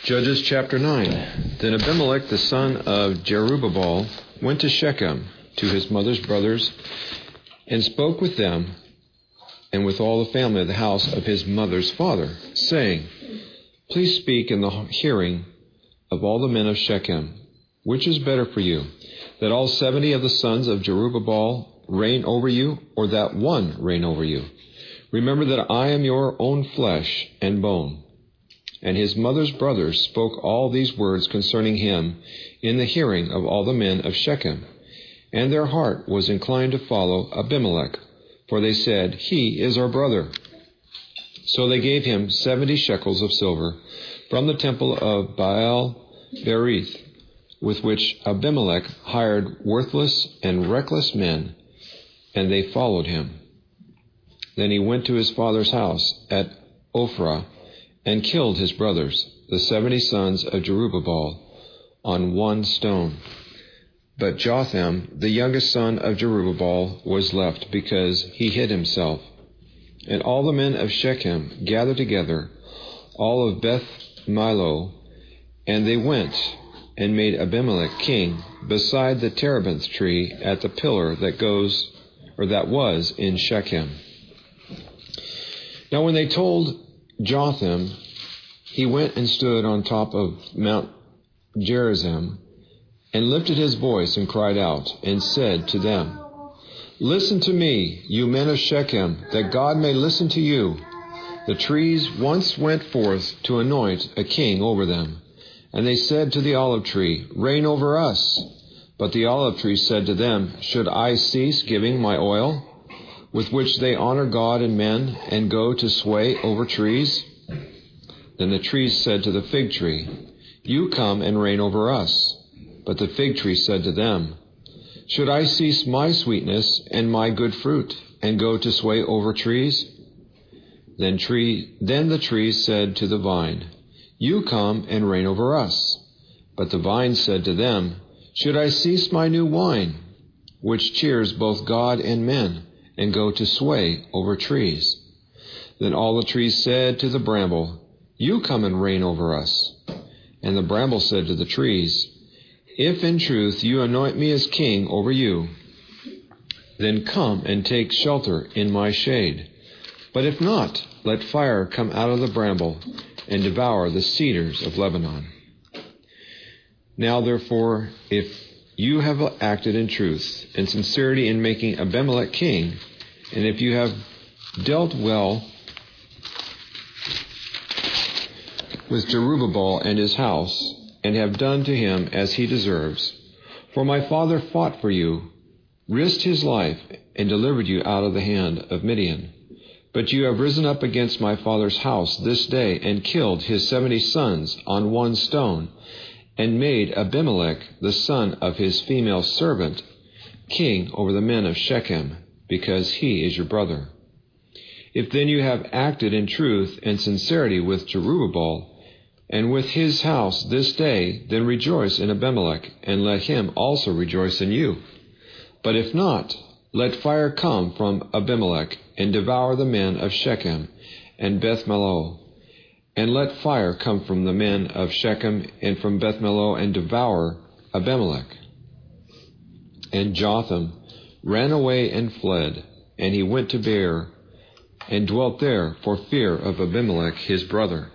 Judges chapter 9. Then Abimelech the son of Jerubbaal went to Shechem to his mother's brothers and spoke with them and with all the family of the house of his mother's father, saying, Please speak in the hearing of all the men of Shechem, which is better for you, that all 70 of the sons of Jerubbaal reign over you, or that one reign over you? Remember that I am your own flesh and bone. And his mother's brothers spoke all these words concerning him in the hearing of all the men of Shechem. And their heart was inclined to follow Abimelech, for they said, He is our brother. So they gave him 70 shekels of silver from the temple of Baal-berith, with which Abimelech hired worthless and reckless men, and they followed him. Then he went to his father's house at Ophrah, and killed his brothers, the 70 sons of Jerubbaal, on one stone. But Jotham, the youngest son of Jerubbaal, was left, because he hid himself. And all the men of Shechem gathered together, all of Beth Millo, and they went and made Abimelech king beside the terebinth tree at the pillar that was in Shechem. Now when they told Jotham, he went and stood on top of Mount Gerizim, and lifted his voice and cried out, and said to them, Listen to me, you men of Shechem, that God may listen to you. The trees once went forth to anoint a king over them, and they said to the olive tree, Reign over us. But the olive tree said to them, Should I cease giving my oil, with which they honor God and men, and go to sway over trees? Then the trees said to the fig tree, You come and reign over us. But the fig tree said to them, Should I cease my sweetness and my good fruit, and go to sway over trees? Then the trees said to the vine, You come and reign over us. But the vine said to them, Should I cease my new wine, which cheers both God and men, and go to sway over trees? Then all the trees said to the bramble, You come and reign over us. And the bramble said to the trees, If in truth you anoint me as king over you, then come and take shelter in my shade. But if not, let fire come out of the bramble and devour the cedars of Lebanon. Now therefore, if you have acted in truth and sincerity in making Abimelech king, and if you have dealt well with Jerubbaal and his house, and have done to him as he deserves, for my father fought for you, risked his life, and delivered you out of the hand of Midian. But you have risen up against my father's house this day, and killed his 70 sons on one stone, and made Abimelech, the son of his female servant, king over the men of Shechem, because he is your brother. If then you have acted in truth and sincerity with Jerubbaal, and with his house this day, then rejoice in Abimelech, and let him also rejoice in you. But if not, let fire come from Abimelech, and devour the men of Shechem and Beth Millo. And let fire come from the men of Shechem and from Beth Millo, and devour Abimelech. And Jotham ran away and fled, and he went to Beer, and dwelt there for fear of Abimelech his brother.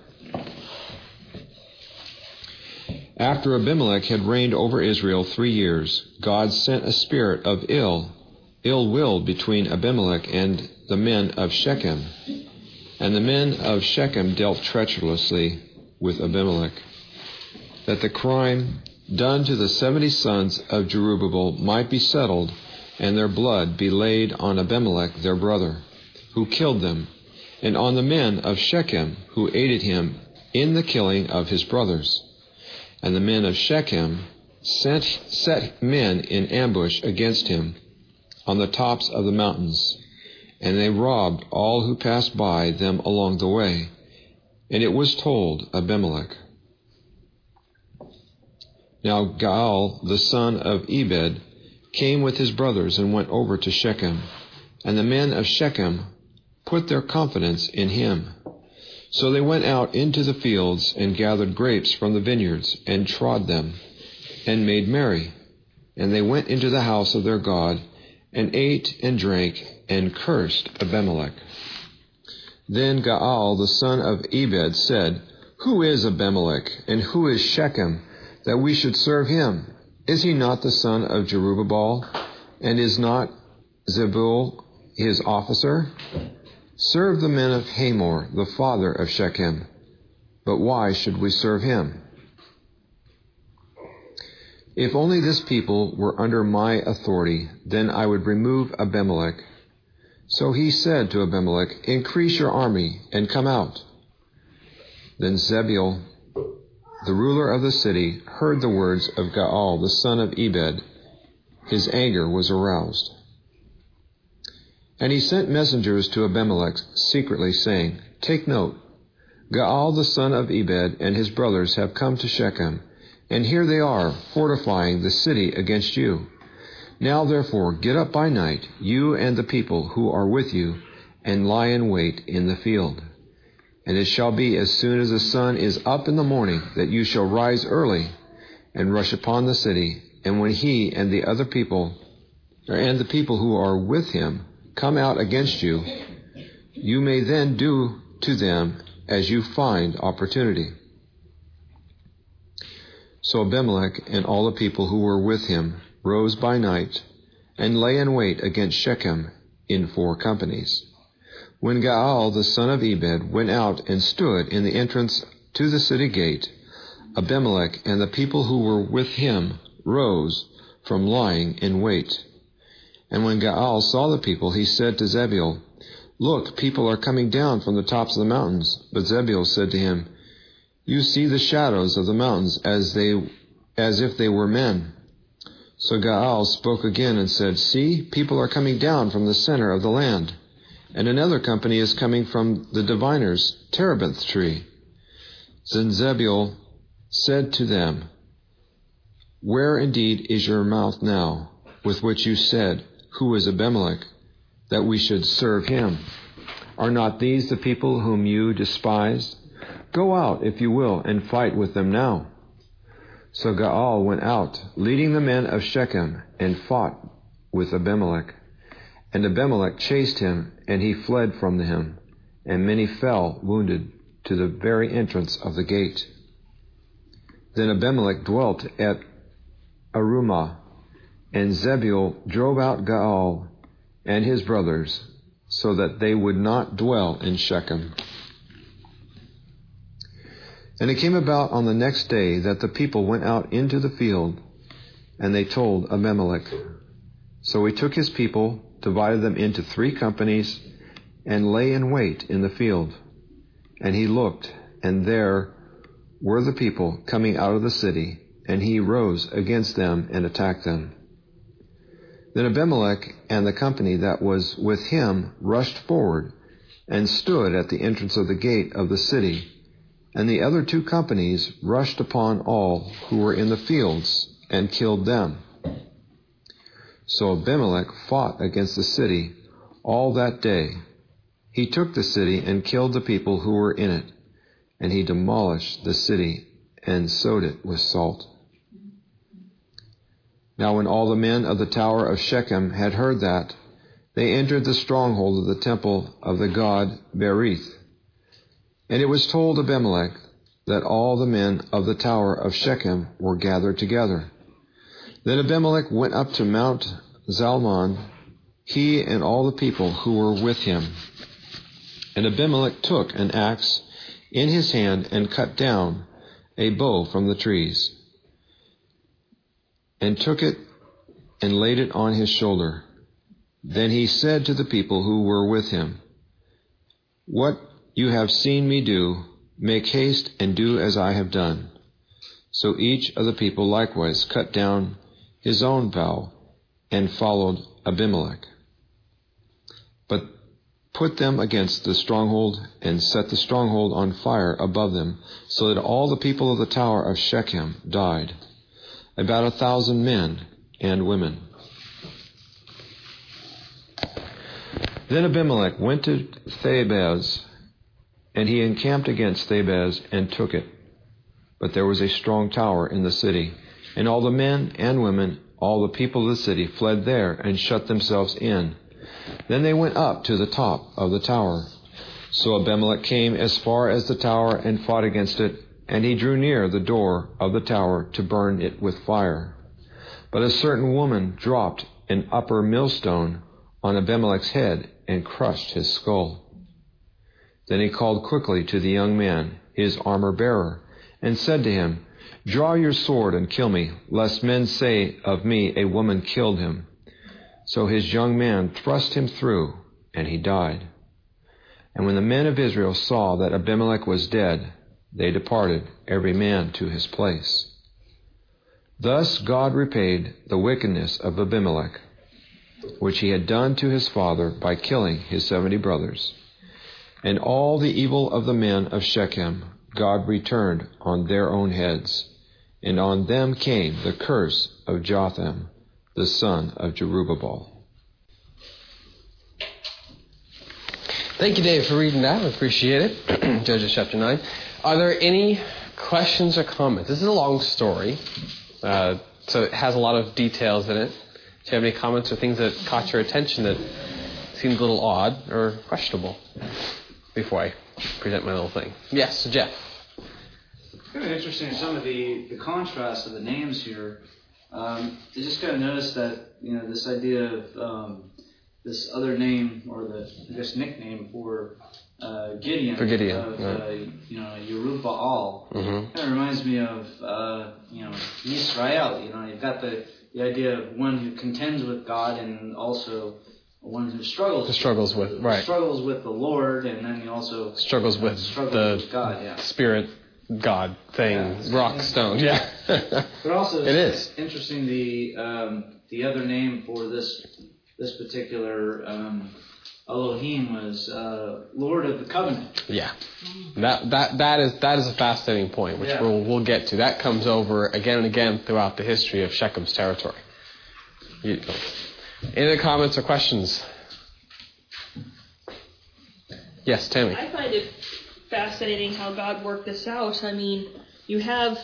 After Abimelech had reigned over Israel 3 years, God sent a spirit of ill will between Abimelech and the men of Shechem. And the men of Shechem dealt treacherously with Abimelech, that the crime done to the 70 sons of Jerubbaal might be settled, and their blood be laid on Abimelech their brother, who killed them, and on the men of Shechem, who aided him in the killing of his brothers. And the men of Shechem set men in ambush against him on the tops of the mountains, and they robbed all who passed by them along the way. And it was told Abimelech. Now Gaal, the son of Ebed, came with his brothers and went over to Shechem, and the men of Shechem put their confidence in him. So they went out into the fields and gathered grapes from the vineyards and trod them and made merry. And they went into the house of their God and ate and drank and cursed Abimelech. Then Gaal the son of Ebed said, Who is Abimelech, and who is Shechem, that we should serve him? Is he not the son of Jerubbaal, and is not Zebul his officer? Serve the men of Hamor, the father of Shechem. But why should we serve him? If only this people were under my authority, then I would remove Abimelech. So he said to Abimelech, Increase your army and come out. Then Zebul, the ruler of the city, heard the words of Gaal, the son of Ebed. His anger was aroused. And he sent messengers to Abimelech secretly, saying, Take note, Gaal the son of Ebed and his brothers have come to Shechem, and here they are, fortifying the city against you. Now therefore get up by night, you and the people who are with you, and lie in wait in the field. And it shall be as soon as the sun is up in the morning, that you shall rise early and rush upon the city. And when he and the other people, and the people who are with him, come out against you, you may then do to them as you find opportunity. So Abimelech and all the people who were with him rose by night and lay in wait against Shechem in 4 companies. When Gaal the son of Ebed went out and stood in the entrance to the city gate, Abimelech and the people who were with him rose from lying in wait. And when Gaal saw the people, he said to Zebul, Look, people are coming down from the tops of the mountains. But Zebul said to him, You see the shadows of the mountains as if they were men. So Gaal spoke again and said, See, people are coming down from the center of the land, and another company is coming from the diviner's terebinth tree. Then Zebul said to them, Where indeed is your mouth now, with which you said, Who is Abimelech, that we should serve him? Are not these the people whom you despised? Go out, if you will, and fight with them now. So Gaal went out, leading the men of Shechem, and fought with Abimelech. And Abimelech chased him, and he fled from him, and many fell wounded to the very entrance of the gate. Then Abimelech dwelt at Arumah, and Zebul drove out Gaal and his brothers, so that they would not dwell in Shechem. And it came about on the next day that the people went out into the field, and they told Abimelech. So he took his people, divided them into 3 companies, and lay in wait in the field. And he looked, and there were the people coming out of the city, and he rose against them and attacked them. Then Abimelech and the company that was with him rushed forward and stood at the entrance of the gate of the city, and the other 2 companies rushed upon all who were in the fields and killed them. So Abimelech fought against the city all that day. He took the city and killed the people who were in it, and he demolished the city and sowed it with salt. Now when all the men of the tower of Shechem had heard that, they entered the stronghold of the temple of the god Berith. And it was told Abimelech that all the men of the tower of Shechem were gathered together. Then Abimelech went up to Mount Zalmon, he and all the people who were with him. And Abimelech took an axe in his hand and cut down a bow from the trees, and took it and laid it on his shoulder. Then he said to the people who were with him, What you have seen me do, make haste and do as I have done. So each of the people likewise cut down his own bow and followed Abimelech. But put them against the stronghold and set the stronghold on fire above them, so that all the people of the tower of Shechem died, about 1,000 men and women. Then Abimelech went to Thebez And he encamped against Thebez and took it. But there was a strong tower in the city, and all the men and women, all the people of the city, fled there and shut themselves in. Then they went up to the top of the tower. So Abimelech came as far as the tower and fought against it, and he drew near the door of the tower to burn it with fire. But a certain woman dropped an upper millstone on Abimelech's head and crushed his skull. Then he called quickly to the young man, his armor-bearer, and said to him, "Draw your sword and kill me, lest men say of me, a woman killed him." So his young man thrust him through, and he died. And when the men of Israel saw that Abimelech was dead, they departed, every man to his place. Thus God repaid the wickedness of Abimelech, which he had done to his father by killing his 70 brothers. And all the evil of the men of Shechem God returned on their own heads, and on them came the curse of Jotham, the son of Jerubbaal. Thank you, Dave, for reading that. I appreciate it. Judges chapter 9. Are there any questions or comments? This is a long story, so it has a lot of details in it. Do you have any comments or things that caught your attention that seemed a little odd or questionable before I present my little thing? Yes, Jeff. Kind of interesting, some of the contrast of the names here. I just kind of noticed that, this idea of this other name, or this nickname for Gideon. For Gideon, of, right. Yerubbaal. Kind of reminds me of, Yisrael. You've got the idea of one who contends with God, and also one who struggles with the Lord, and then he also struggles with with God, yeah. Spirit God thing, rock, stone, yeah. But also, it is interesting the other name for this particular Elohim was Lord of the Covenant. Yeah, that is a fascinating point, which we'll get to. That comes over again and again throughout the history of Shechem's territory. Any other comments or questions? Yes, Tammy. I find it fascinating how God worked this out. I mean, you have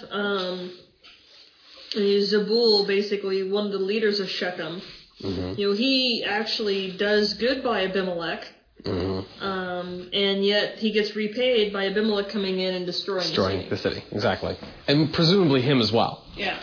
Zebul, basically one of the leaders of Shechem. Mm-hmm. He actually does good by Abimelech, and yet he gets repaid by Abimelech coming in and destroying the city. Exactly, and presumably him as well. Yeah.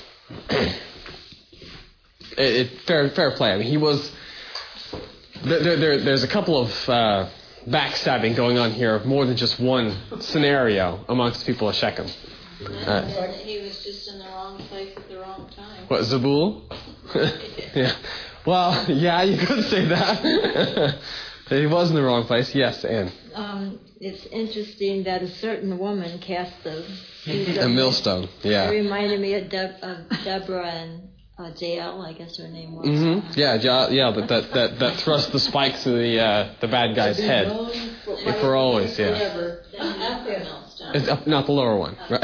Fair play. I mean, he was. There's a couple of backstabbing going on here, more than just one scenario amongst the people of Shechem. He was just in the wrong place at the wrong time. What, Zebul? Yeah. Well, yeah, you could say that. He was in the wrong place. Yes, Anne. It's interesting that a certain woman cast a millstone. Yeah. It reminded me of Deborah and Jael, I guess her name was. Mm-hmm. Yeah, that thrust the spikes in the bad guy's head. For always, yeah. It's not the lower one. Right?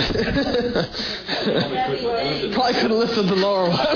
Probably could have lifted the lower one.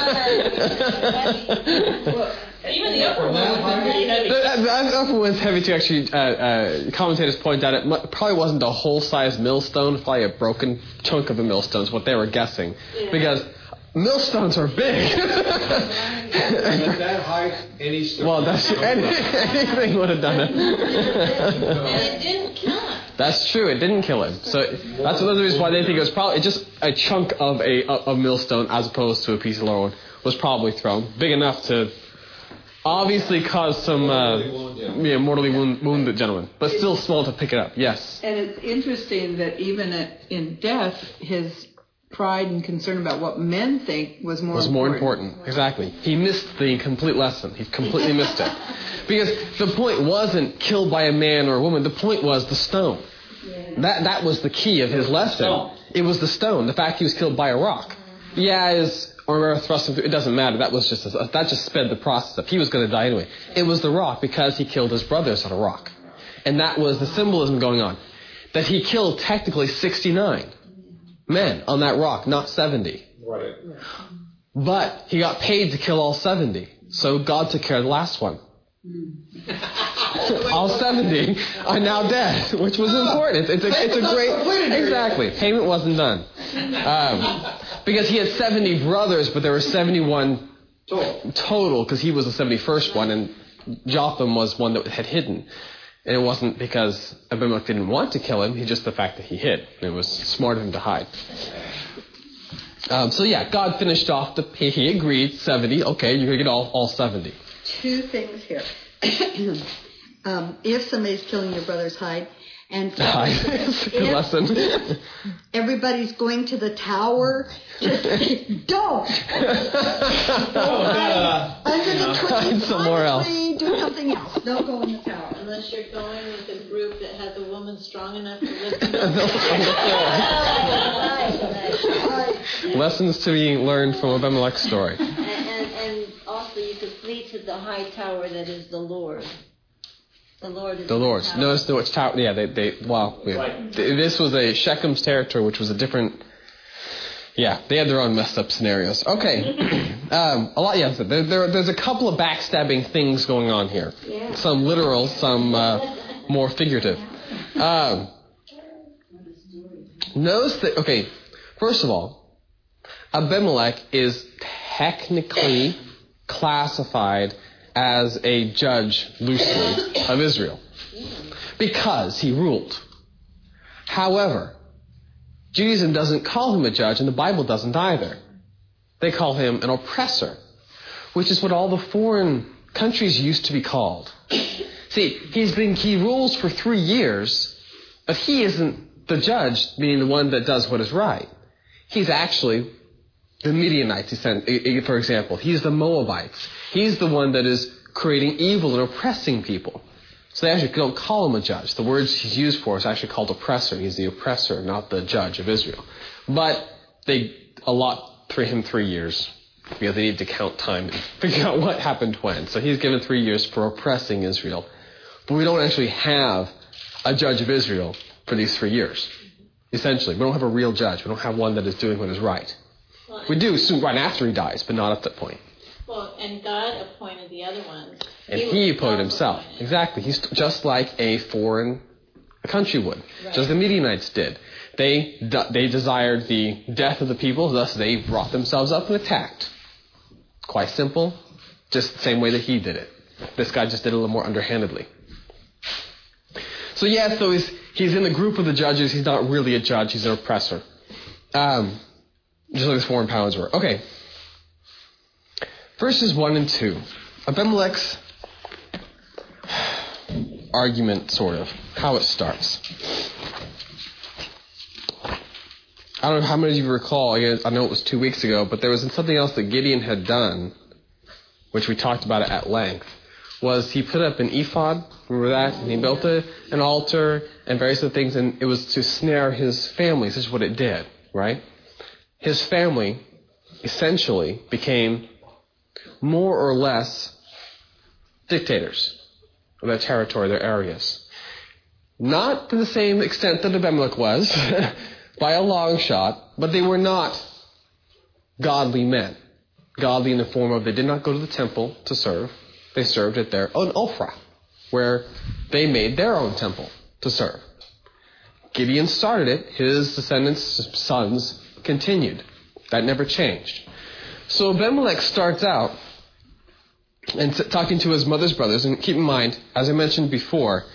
Even the upper one was pretty heavy. The upper one's heavy too. Actually, commentators point out it probably wasn't a whole-size millstone. Probably a broken chunk of a millstone is what they were guessing. Yeah. Because millstones are big. At that height, any stone. Well, anything would have done it. And it didn't kill him. That's true. It didn't kill him. So that's another reason why they think it was probably just a chunk of a millstone, as opposed to a piece of lower one, was probably thrown big enough to obviously cause some mortally wound the gentleman, but still small to pick it up. Yes. And it's interesting that even in death, his pride and concern about what men think was more important. Exactly. He missed the complete lesson. He completely missed it. Because the point wasn't killed by a man or a woman. The point was the stone. That was the key of his lesson. It was the stone. The fact he was killed by a rock. Yeah, or thrust him through. It doesn't matter. That just sped the process up. He was going to die anyway. It was the rock, because he killed his brothers on a rock. And that was the symbolism going on. That he killed technically 69 men on that rock, not 70. Right. But he got paid to kill all 70. So God took care of the last one. All 70 are now dead, which was important. It's a great... Exactly. Payment wasn't done. Because he had 70 brothers, but there were 71 total, because he was the 71st one, and Jotham was one that had hidden. And it wasn't because Abimelech didn't want to kill him, just the fact that he hid. It was smart of him to hide. God finished off he agreed, 70. Okay, you're going to get all 70. Two things here. If somebody's killing your brother's hide, and good lesson. Everybody's going to the tower, just don't. Under the tree, somewhere else. Do something else. Don't go in the tower. Unless you're going with a group that has a woman strong enough to lift you up. Lessons to be learned from Abimelech's story. And also you could flee to the high tower that is the Lord. The Lord is the Lord's. Notice which tower. Yeah, this was a Shechem's territory, which was a different. Yeah, they had their own messed up scenarios. Okay, a lot. Yeah, there's a couple of backstabbing things going on here. Yeah. Some literal, some more figurative. Notice that. Okay, first of all, Abimelech is technically classified as a judge, loosely, of Israel, because he ruled. However, Judaism doesn't call him a judge, and the Bible doesn't either. They call him an oppressor, which is what all the foreign countries used to be called. See, he rules for 3 years, but he isn't the judge, meaning the one that does what is right. He's actually the Midianites, for example. He's the Moabites. He's the one that is creating evil and oppressing people. So they actually don't call him a judge. The words he's used for is actually called oppressor. He's the oppressor, not the judge of Israel. But they allot him 3 years because they need to count time and figure out what happened when. So he's given 3 years for oppressing Israel. But we don't actually have a judge of Israel for these 3 years. Essentially, we don't have a real judge. We don't have one that is doing what is right. We do soon, right after he dies, but not at that point. Well, and God appointed the other ones. And he appointed himself. Exactly. He's just like a foreign country would. Right. Just as the Midianites did. They desired the death of the people, thus they brought themselves up and attacked. Quite simple. Just the same way that he did it. This guy just did it a little more underhandedly. So he's in the group of the judges. He's not really a judge. He's an oppressor. Just like his foreign powers were. Okay. Verses 1 and 2. Abimelech's argument, sort of. How it starts. I don't know how many of you recall. I know it was 2 weeks ago, but there was something else that Gideon had done, which we talked about at length, was he put up an ephod. Remember that? And he built an altar and various other things, and it was to snare his family. This is what it did, right? His family essentially became more or less dictators of their territory, their areas. Not to the same extent that Abimelech was, by a long shot, but they were not godly men. Godly in the form of they did not go to the temple to serve. They served at their own Ophrah, where they made their own temple to serve. Gideon started it. His descendants, sons, continued. That never changed. So Abimelech starts out and talking to his mother's brothers. And keep in mind, as I mentioned before,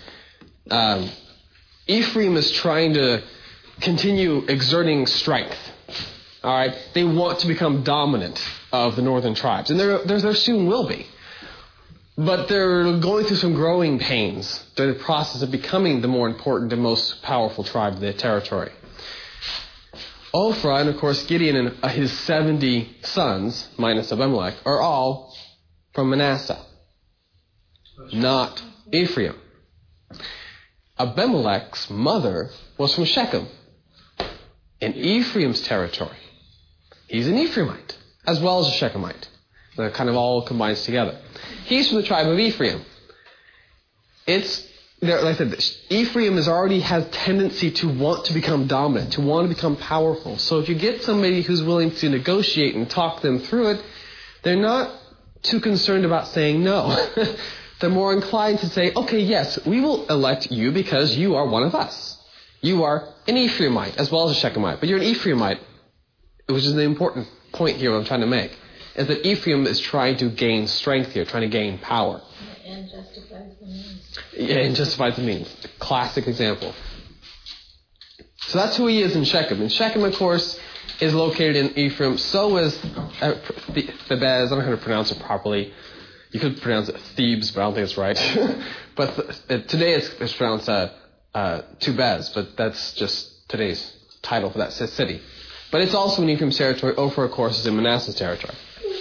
Ephraim is trying to continue exerting strength. All right? They want to become dominant of the northern tribes. And there soon will be. But they're going through some growing pains during the process of becoming the more important and most powerful tribe of their territory. Ophrah and, of course, Gideon and his 70 sons, minus Abimelech, are all from Manasseh, not Ephraim. Abimelech's mother was from Shechem, in Ephraim's territory. He's an Ephraimite, as well as a Shechemite. That kind of all combines together. He's from the tribe of Ephraim. Like I said, Ephraim already has tendency to want to become dominant, to want to become powerful. So if you get somebody who's willing to negotiate and talk them through it, they're not too concerned about saying no. they're more inclined to say, okay, yes, we will elect you because you are one of us. You are an Ephraimite as well as a Shechemite, but you're an Ephraimite, which is the important point here what I'm trying to make, is that Ephraim is trying to gain strength here, trying to gain power. And justifies the means. Yeah, and justifies the means. Classic example. So that's who he is in Shechem. And Shechem, of course, is located in Ephraim. So is Thebez. I don't know how to pronounce it properly. You could pronounce it Thebes, but I don't think it's right. But today it's pronounced Tubez, but that's just today's title for that city. But it's also in Ephraim's territory. Ophir, of course, is in Manasseh's territory.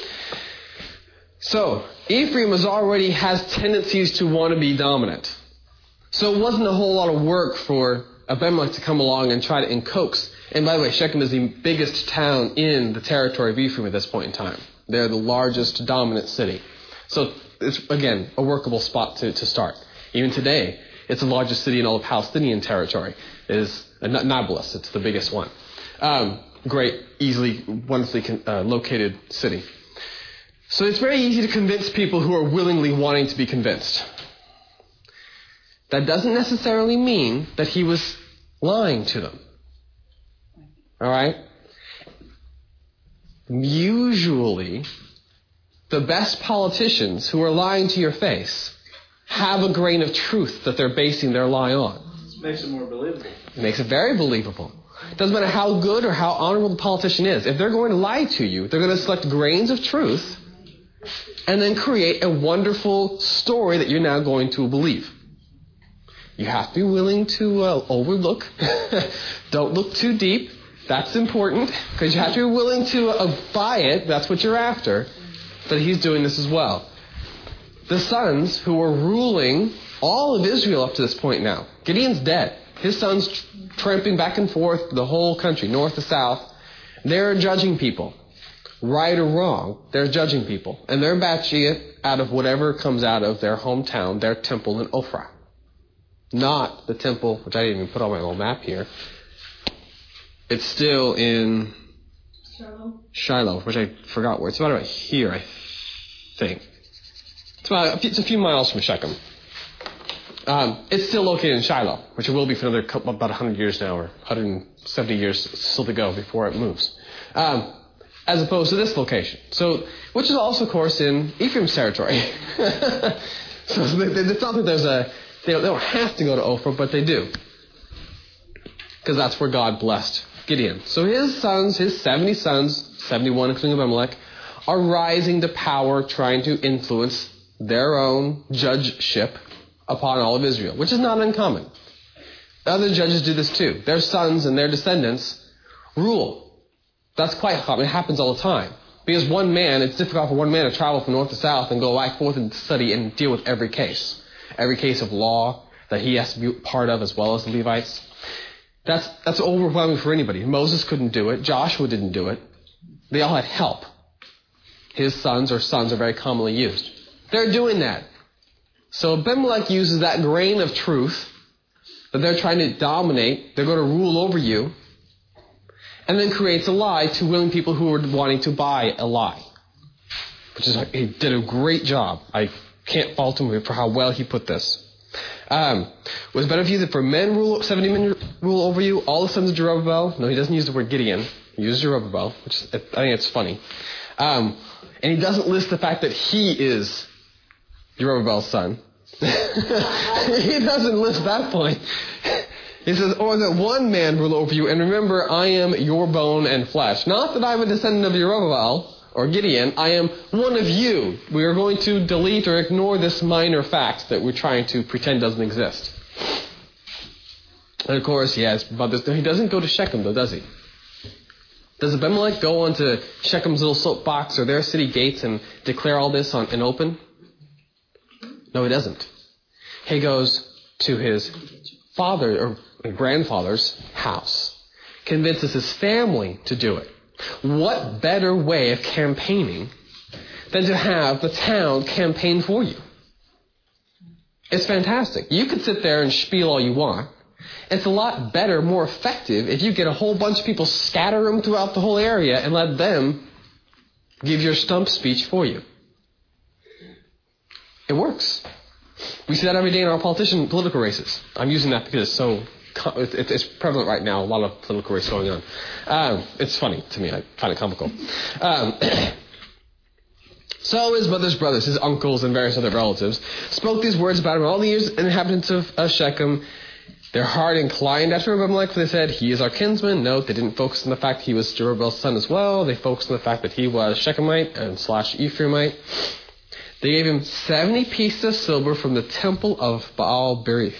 So, Ephraim already has tendencies to want to be dominant. So it wasn't a whole lot of work for Abimelech to come along and try to coax. And by the way, Shechem is the biggest town in the territory of Ephraim at this point in time. They're the largest dominant city. So it's, again, a workable spot to start. Even today, it's the largest city in all of Palestinian territory. It is Nablus. It's the biggest one. Great, easily, wonderfully located city. So it's very easy to convince people who are willingly wanting to be convinced. That doesn't necessarily mean that he was lying to them. All right? Usually, the best politicians who are lying to your face have a grain of truth that they're basing their lie on. It makes it more believable. It makes it very believable. It doesn't matter how good or how honorable the politician is. If they're going to lie to you, they're going to select grains of truth and then create a wonderful story that you're now going to believe. You have to be willing to overlook. Don't look too deep. That's important because you have to be willing to buy it. That's what you're after. But he's doing this as well. The sons who were ruling all of Israel up to this point now. Gideon's dead. His sons tramping back and forth the whole country, north to south. They're judging people. Right or wrong, they're judging people. And they're batching it out of whatever comes out of their hometown, their temple in Ophrah. Not the temple, which I didn't even put on my little map here. It's still in Shiloh, which I forgot where. It's about here, I think. It's a few miles from Shechem. It's still located in Shiloh, which it will be for another about 100 years now, or 170 years still to go before it moves. As opposed to this location. So, which is also, of course, in Ephraim's territory. So it's not that they don't have to go to Ophrah, but they do. Because that's where God blessed Gideon. So his sons, his 70 sons, 71 including Abimelech, are rising to power, trying to influence their own judgeship upon all of Israel, which is not uncommon. Other judges do this too. Their sons and their descendants rule. That's quite common. It happens all the time. Because one man, it's difficult for one man to travel from north to south and go back and forth and study and deal with every case. Every case of law that he has to be part of as well as the Levites. That's overwhelming for anybody. Moses couldn't do it. Joshua didn't do it. They all had help. His sons are very commonly used. They're doing that. So Abimelech uses that grain of truth that they're trying to dominate. They're going to rule over you. And then creates a lie to willing people who are wanting to buy a lie. He did a great job. I can't fault him for how well he put this. Was it better if you used it for 70 men rule over you, all the sons of Jerubbaal? No, he doesn't use the word Gideon. He uses Jerubbaal, which I think it's funny. And he doesn't list the fact that he is Jerubbaal's son. He doesn't list that point. He says, or that one man rule over you, and remember, I am your bone and flesh. Not that I'm a descendant of Jerubbaal or Gideon, I am one of you. We are going to delete or ignore this minor fact that we're trying to pretend doesn't exist. And of course, he doesn't go to Shechem though, does he? Does Abimelech go onto Shechem's little soapbox or their city gates and declare all this in open? No, he doesn't. He goes to his father or grandfather's house, convinces his family to do it. What better way of campaigning than to have the town campaign for you? It's fantastic. You could sit there and spiel all you want. It's a lot better, more effective if you get a whole bunch of people, scatter them throughout the whole area and let them give your stump speech for you. It works. We see that every day in our political races. I'm using that because it's prevalent right now. A lot of political race going on. It's funny to me. I find it comical. So his mother's brothers, his uncles, and various other relatives spoke these words about him. All the inhabitants of Shechem, their heart inclined after Abimelech, for they said, he is our kinsman. Note, they didn't focus on the fact that he was Jerubbaal's son as well. They focused on the fact that he was Shechemite and / Ephraimite. They gave him 70 pieces of silver from the temple of Baal Berith.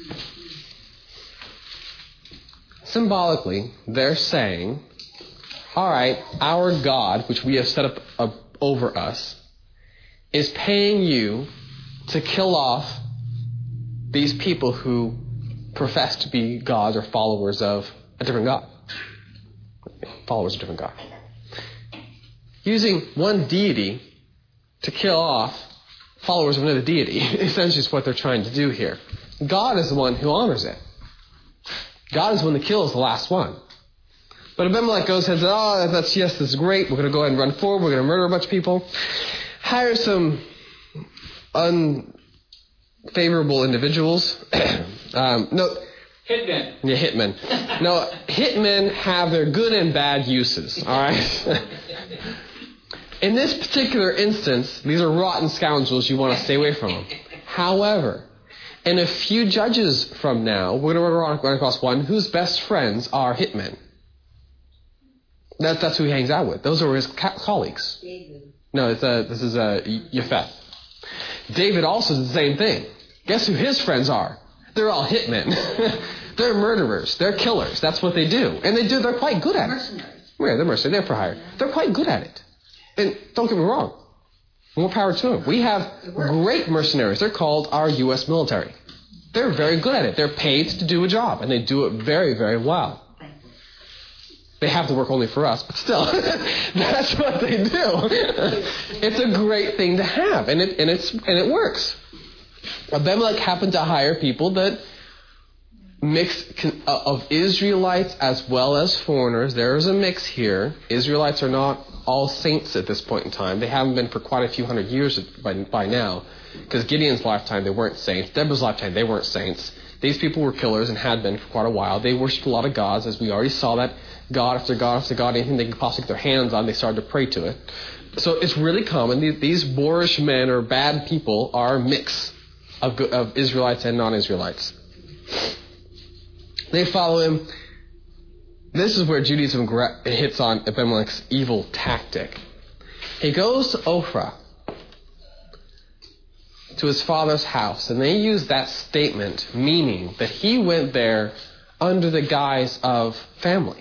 Symbolically, they're saying, all right, our God, which we have set up over us, is paying you to kill off these people who profess to be gods or followers of a different God. Followers of a different God. Using one deity to kill off followers of another deity, essentially is what they're trying to do here. God is the one who honors it. God is the one that kills the last one. But Abimelech goes and says, this is great. We're going to go ahead and run forward. We're going to murder a bunch of people. Hire some unfavorable individuals. Hitmen. Yeah, hitmen. No, hitmen have their good and bad uses, all right? In this particular instance, these are rotten scoundrels. You want to stay away from them. However, in a few judges from now, we're going to run across one whose best friends are hitmen. That's who he hangs out with. Those are his colleagues. David. No, this is Yefeth. David also does the same thing. Guess who his friends are? They're all hitmen. They're murderers. They're killers. That's what they do. And they're quite good at it. Mercenaries. Yeah, they're mercenaries. They're for hire. They're quite good at it. And don't get me wrong. More power to them. We have great mercenaries. They're called our U.S. military. They're very good at it. They're paid to do a job. And they do it very, very well. They have to work only for us, but still, that's what they do. It's a great thing to have, and it works. Abimelech happened to hire people that mix of Israelites as well as foreigners. There is a mix here. Israelites are not all saints at this point in time. They haven't been for quite a few hundred years by now, because Gideon's lifetime they weren't saints. Deborah's lifetime they weren't saints. These people were killers and had been for quite a while. They worshipped a lot of gods, as we already saw that. God after God after God, anything they could possibly get their hands on, they started to pray to it. So it's really common. These boorish men or bad people are a mix of Israelites and non-Israelites. They follow him. This is where Judaism hits on Abimelech's evil tactic. He goes to Ophrah, to his father's house, and they use that statement, meaning that he went there under the guise of family.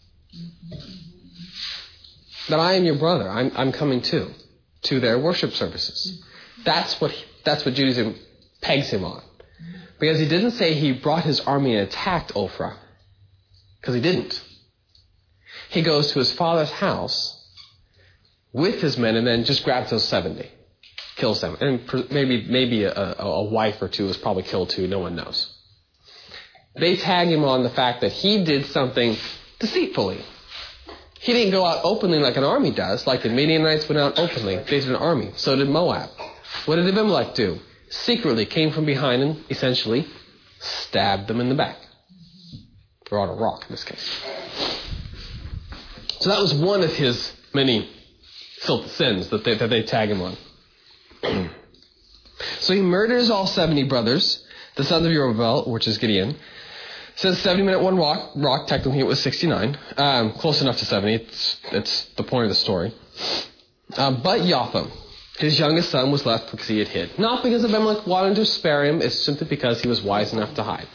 That I am your brother. I'm coming to their worship services. That's what Judaism pegs him on. Because he didn't say he brought his army and attacked Ophrah. Because he didn't. He goes to his father's house with his men and then just grabs those 70. Kills them. And maybe a wife or two was probably killed too. No one knows. They tag him on the fact that he did something deceitfully. He didn't go out openly like an army does, like the Midianites went out openly. They did an army. So did Moab. What did Abimelech do? Secretly came from behind and essentially stabbed them in the back. Or on a rock in this case. So that was one of his many filthy sins that they tag him on. So he murders all 70 brothers, the sons of Jerubbaal, which is Gideon. Says 70 men at one rock. Technically it was 69. Close enough to 70. It's the point of the story. But Jotham, his youngest son, was left because he had hid. Not because Abimelech wanted to spare him. It's simply because he was wise enough to hide.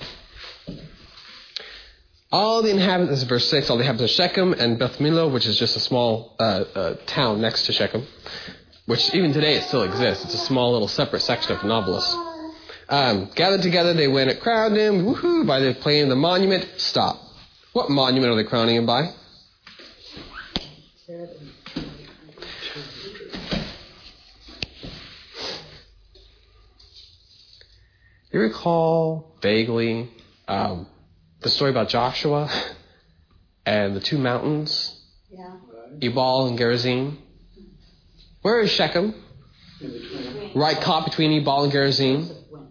All the inhabitants, verse 6, all the inhabitants of Shechem and Beth Millo, which is just a small town next to Shechem, which even today it still exists. It's a small little separate section of Nablus. Gathered together, they went and crowned him, woohoo, by the playing of the monument. Stop. What monument are they crowning him by? You recall vaguely the story about Joshua and the two mountains? Yeah. Ebal and Gerizim. Where is Shechem? Right caught between Ebal and Gerizim.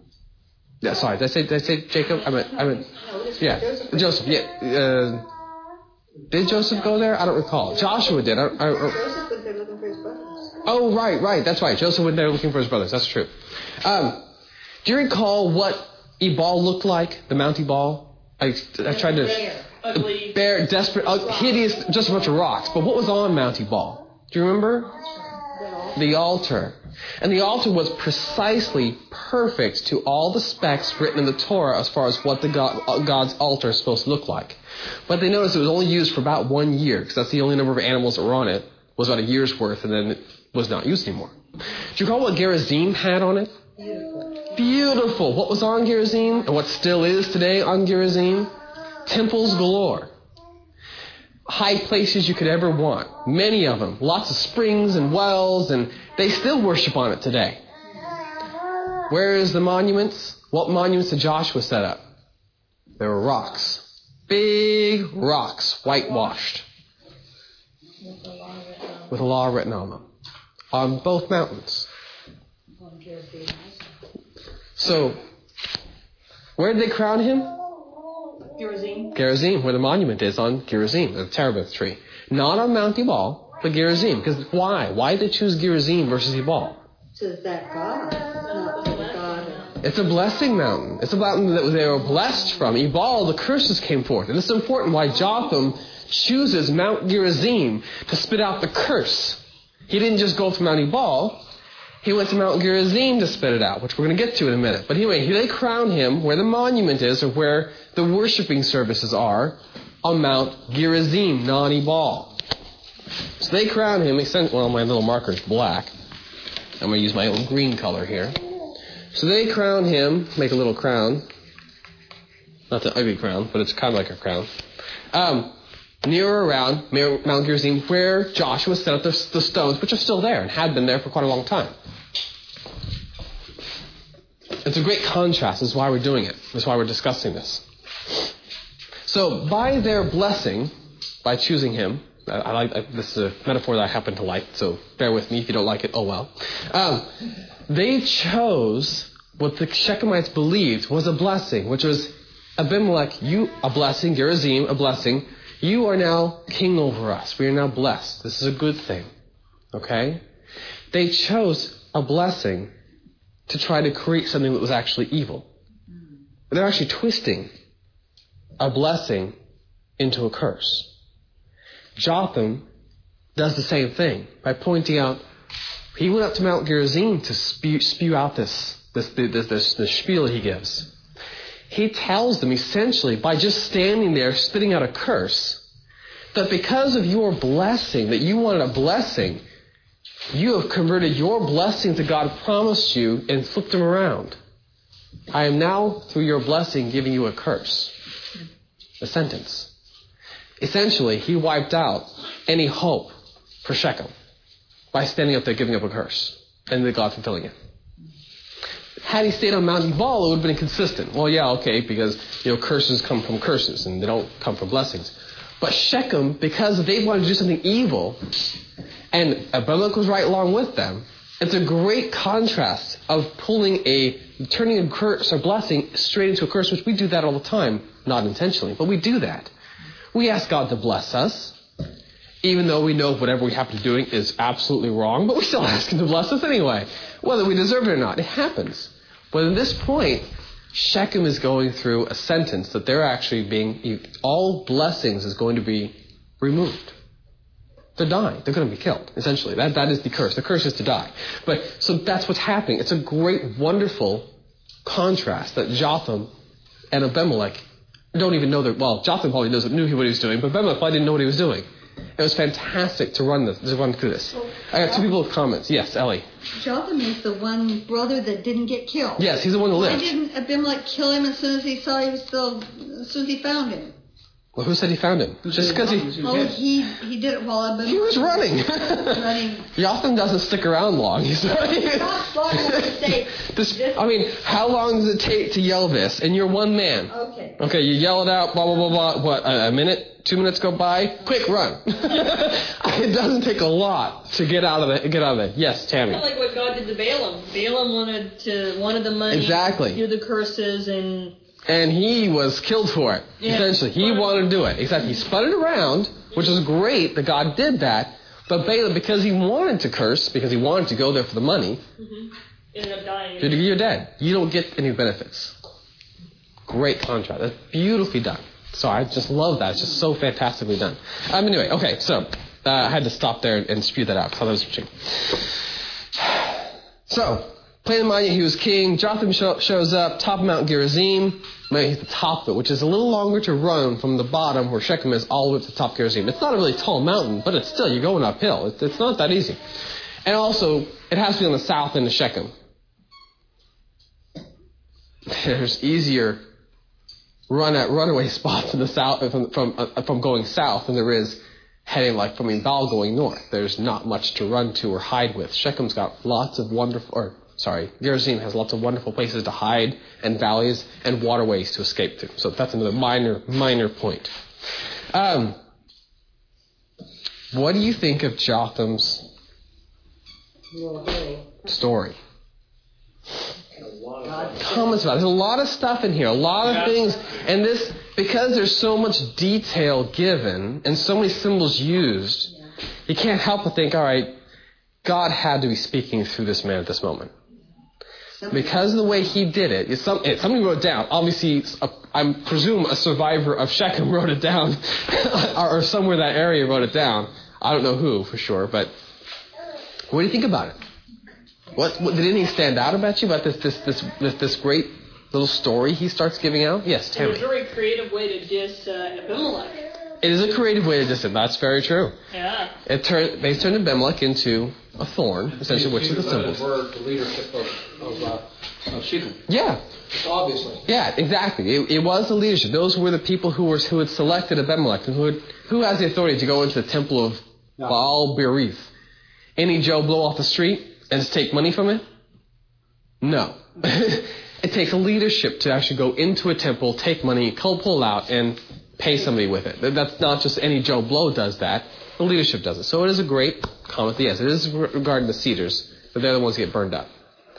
Yeah, sorry. Did I say Jacob? I meant. Yeah, Joseph. Yeah. Did Joseph go there? I don't recall. Joshua did. Joseph went there looking for his brothers. Oh, right. That's right. Joseph went there looking for his brothers. That's true. Do you recall what Ebal looked like? The Mount Ebal? I tried to... Ugly. Bare, desperate, hideous, just a bunch of rocks. But what was on Mount Ebal? Do you remember? The altar. And the altar was precisely perfect to all the specs written in the Torah as far as what the God's altar is supposed to look like. But they noticed it was only used for about 1 year, because that's the only number of animals that were on it, was about a year's worth, and then it was not used anymore. Do you recall what Gerizim had on it? Beautiful. What was on Gerizim, and what still is today on Gerizim? Temples galore. High places you could ever want. Many of them. Lots of springs and wells, and they still worship on it today. Where is the monuments? What monuments did Joshua set up? There were rocks. Big rocks, whitewashed. With a law written on them. On both mountains. So, where did they crown him? Gerizim, where the monument is on Gerizim, the terebinth tree. Not on Mount Ebal, but Gerizim. Because why? Why did they choose Gerizim versus Ebal? So is that God? Not for God. It's a blessing mountain. It's a mountain that they were blessed from. Ebal, the curses came forth. And this is important why Jotham chooses Mount Gerizim to spit out the curse. He didn't just go to Mount Ebal. He went to Mount Gerizim to spit it out, which we're going to get to in a minute. But anyway, they crown him where the monument is, or where the worshiping services are, on Mount Gerizim, not Ebal. So they crown him. Well, my little marker is black. I'm going to use my own green color here. So they crown him, make a little crown. Not the ugly crown, but it's kind of like a crown. Near or around Mount Gerizim, where Joshua set up the stones, which are still there and had been there for quite a long time. It's a great contrast. This is why we're doing it. This is why we're discussing this. So, by their blessing, by choosing him, this is a metaphor that I happen to like, so bear with me if you don't like it. Oh well. They chose what the Shechemites believed was a blessing, which was Abimelech, a blessing, Gerizim, a blessing. You are now king over us. We are now blessed. This is a good thing. Okay? They chose a blessing to try to create something that was actually evil. They're actually twisting a blessing into a curse. Jotham does the same thing by pointing out he went up to Mount Gerizim to spew out this spiel he gives. He tells them essentially by just standing there spitting out a curse that because of your blessing, that you wanted a blessing, you have converted your blessings that God promised you and flipped them around. I am now, through your blessing, giving you a curse. A sentence. Essentially, he wiped out any hope for Shechem by standing up there giving up a curse and then God fulfilling it. Had he stayed on Mount Ebal, it would have been inconsistent. Well, yeah, okay, because curses come from curses and they don't come from blessings. But Shechem, because they wanted to do something evil, and Abimelech was right along with them, it's a great contrast of turning a curse or blessing straight into a curse, which we do that all the time, not intentionally, but we do that. We ask God to bless us, even though we know whatever we happen to be doing is absolutely wrong, but we still ask Him to bless us anyway, whether we deserve it or not. It happens. But at this point, Shechem is going through a sentence that they're actually all blessings is going to be removed. They're dying. They're going to be killed, essentially. That is the curse. The curse is to die. So that's what's happening. It's a great, wonderful contrast that Jotham and Abimelech don't even know that. Well, Jotham probably knew what he was doing, but Abimelech probably didn't know what he was doing. It was fantastic to run through this. I got two people with comments. Yes, Ellie. Jotham is the one brother that didn't get killed. Yes, he's the one that lived. Why didn't Abimelech kill him as soon as he saw as soon as he found him? Well, who said he found him? Just because he did it while Abimelech... He was running. Jotham doesn't stick around long. He's running. How long does it take to yell this? And you're one man. Okay. Okay, you yell it out, blah, blah, blah, blah. What, a minute, 2 minutes go by? Quick, run. It doesn't take a lot to get out of it. Yes, Tammy. Kind of like what God did to Balaam. Balaam wanted the money. Exactly. Do the curses and he was killed for it. Yeah. Essentially, he wanted to do it. Exactly. He spun it around, which is great that God did that. But Balaam, because he wanted to curse, because he wanted to go there for the money, ended up dying. You're dead. You don't get any benefits. Great contrast. That's beautifully done. So I just love that. It's just so fantastically done. Anyway, okay, so I had to stop there and spew that out because I thought it was interesting. So, plain in mind, he was king. Jotham shows up, top of Mount Gerizim. He's the top of it, which is a little longer to run from the bottom where Shechem is all the way up to the top of Gerizim. It's not a really tall mountain, but it's still, you're going uphill. It's not that easy. And also, it has to be on the south end of Shechem. There's easier runaway spots in the south from going south than there is heading like from Ebal going north. There's not much to run to or hide with. Shechem's got lots of Gerizim has lots of wonderful places to hide and valleys and waterways to escape to. So that's another minor point. What do you think of Jotham's story? Comments about it. There's a lot of stuff in here, a lot of things, and this, because there's so much detail given and so many symbols used, you can't help but think, all right, God had to be speaking through this man at this moment. Because of the way he did it, somebody wrote it down. Obviously, I presume a survivor of Shechem wrote it down, or somewhere in that area wrote it down. I don't know who for sure, but what do you think about it? What did anything stand out about you about this great little story he starts giving out? Yes, Tammy. It's a very creative way to diss Abimelech. It is a creative way to diss him. That's very true. Yeah. They turned Abimelech into a thorn, essentially, which is the symbols. The leadership of Shechem. Yeah. Obviously. Yeah, exactly. It was the leadership. Those were the people who had selected Abimelech, and who has the authority to go into the temple of Baal Berith. Any Joe blow off the street and just take money from it? No. It takes a leadership to actually go into a temple, take money, pull out, and pay somebody with it. That's not just any Joe Blow does that. The leadership does it. So it is a great comment. Yes, it is regarding the cedars, but they're the ones that get burned up.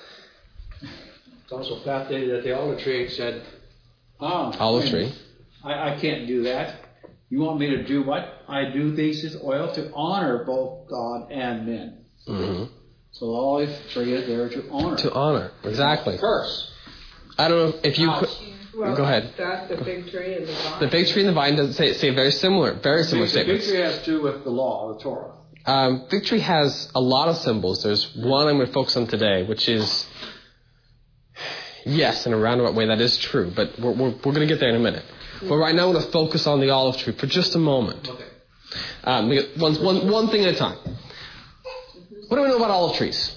It's also fact that the olive tree said, olive tree. I can't do that. You want me to do what? I do these oil to honor both God and men. Mm-hmm. So the olive tree is there to honor. To honor, exactly. Curse. I don't know if you could... Well, go ahead. That, the fig tree and the vine. The fig tree and the vine does say very similar statements. The fig tree has to do with the law, the Torah. Fig tree has a lot of symbols. There's one I'm going to focus on today, which is, yes, in a roundabout way, that is true. But we're going to get there in a minute. But right now, I want to focus on the olive tree for just a moment. Okay. One thing at a time. What do we know about olive trees?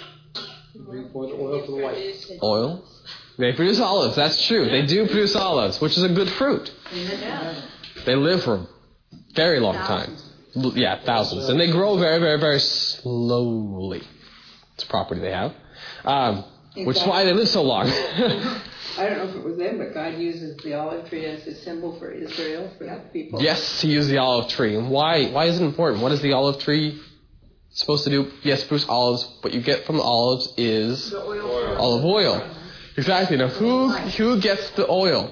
Oil for the white. Oil? They produce olives. That's true. They do produce olives, which is a good fruit. They live for a very long time. Yeah, thousands. And they grow very, very, very slowly. It's a property they have. Which is why they live so long. I don't know if it was them, but God uses the olive tree as a symbol for Israel, for the people. Yes, he used the olive tree. And why is it important? What is the olive tree supposed to do? Yes, produce olives. What you get from the olives is olive oil. Exactly. Now, who gets the oil?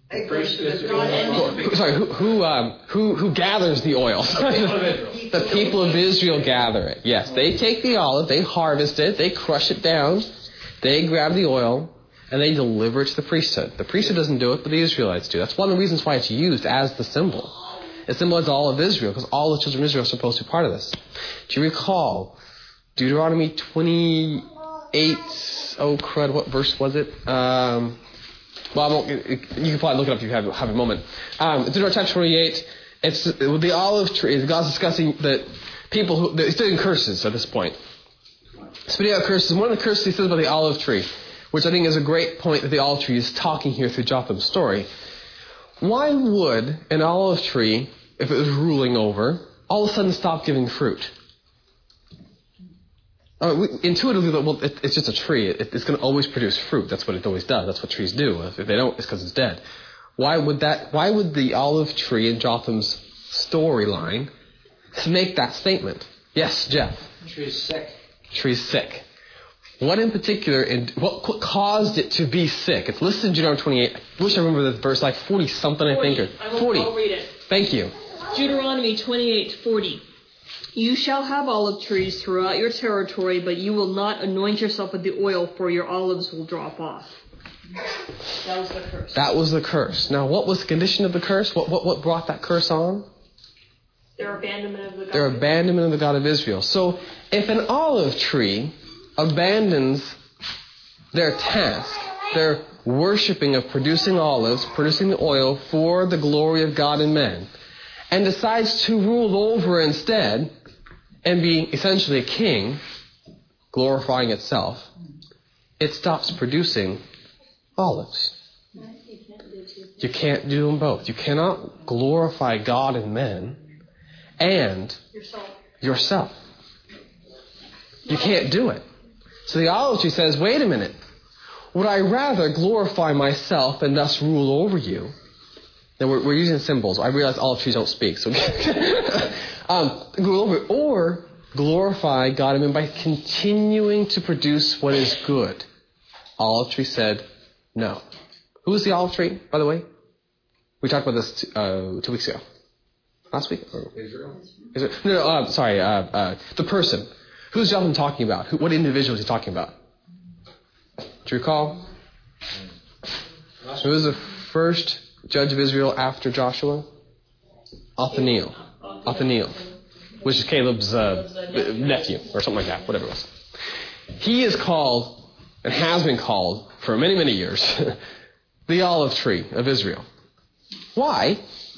Sorry, who gathers the oil? The people of Israel gather it. Yes, they take the olive, they harvest it, they crush it down, they grab the oil, and they deliver it to the priesthood. The priesthood doesn't do it, but the Israelites do. That's one of the reasons why it's used as the symbol. It symbolizes all of Israel, because all the children of Israel are supposed to be part of this. Do you recall Deuteronomy 28? Oh crud! What verse was it? Well, I won't, you can probably look it up if you have a moment. Deuteronomy chapter 28. It's the olive tree. God's discussing the people he's doing curses at this point. Spitting out curses. One of the curses he says about the olive tree, which I think is a great point that the olive tree is talking here through Jotham's story. Why would an olive tree, if it was ruling over, all of a sudden stop giving fruit? Intuitively, well, it's just a tree. It's going to always produce fruit. That's what it always does. That's what trees do. If they don't, it's because it's dead. Why would the olive tree in Jotham's storyline make that statement? Yes, Jeff. Tree's sick. Tree's sick. What in particular, what caused it to be sick? It's listed in Deuteronomy 28. I wish I remember the verse, like 40-something, I think. Or 40. I'll read it. Thank you. Deuteronomy 28:40. You shall have olive trees throughout your territory, but you will not anoint yourself with the oil, for your olives will drop off. That was the curse. That was the curse. Now, what was the condition of the curse? What brought that curse on? Their abandonment of the God. Their abandonment of the God of Israel. So, if an olive tree abandons their task, their worshipping of producing olives, producing the oil for the glory of God and man, and decides to rule over instead and be essentially a king, glorifying itself, it stops producing olives. You can't do them both. You cannot glorify God and men and yourself. You can't do it. So the olive tree says, wait a minute. Would I rather glorify myself and thus rule over you? Now we're using symbols. I realize olive trees don't speak. So rule over, or glorify God and men by continuing to produce what is good. Olive tree said, no. Who is the olive tree, by the way? We talked about this 2 weeks ago. Last week? Israel? No, sorry. The person. Who's Jotham talking about? What individual is he talking about? Do you recall? Who was the first judge of Israel after Joshua? Othniel. Which is Caleb's nephew, or something like that, whatever it was. He is called, and has been called for many, many years, the olive tree of Israel. Why?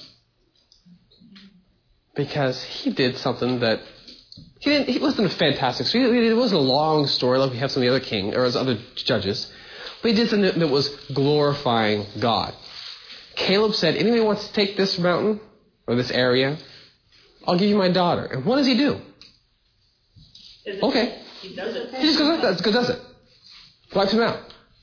Because he did something that he wasn't a fantastic story. It wasn't a long story like we have some of the other king or other judges. But he did something that was glorifying God. Caleb said, anybody wants to take this mountain or this area, I'll give you my daughter. And what does he do? Okay. He does it. He just does it. Wipes him out.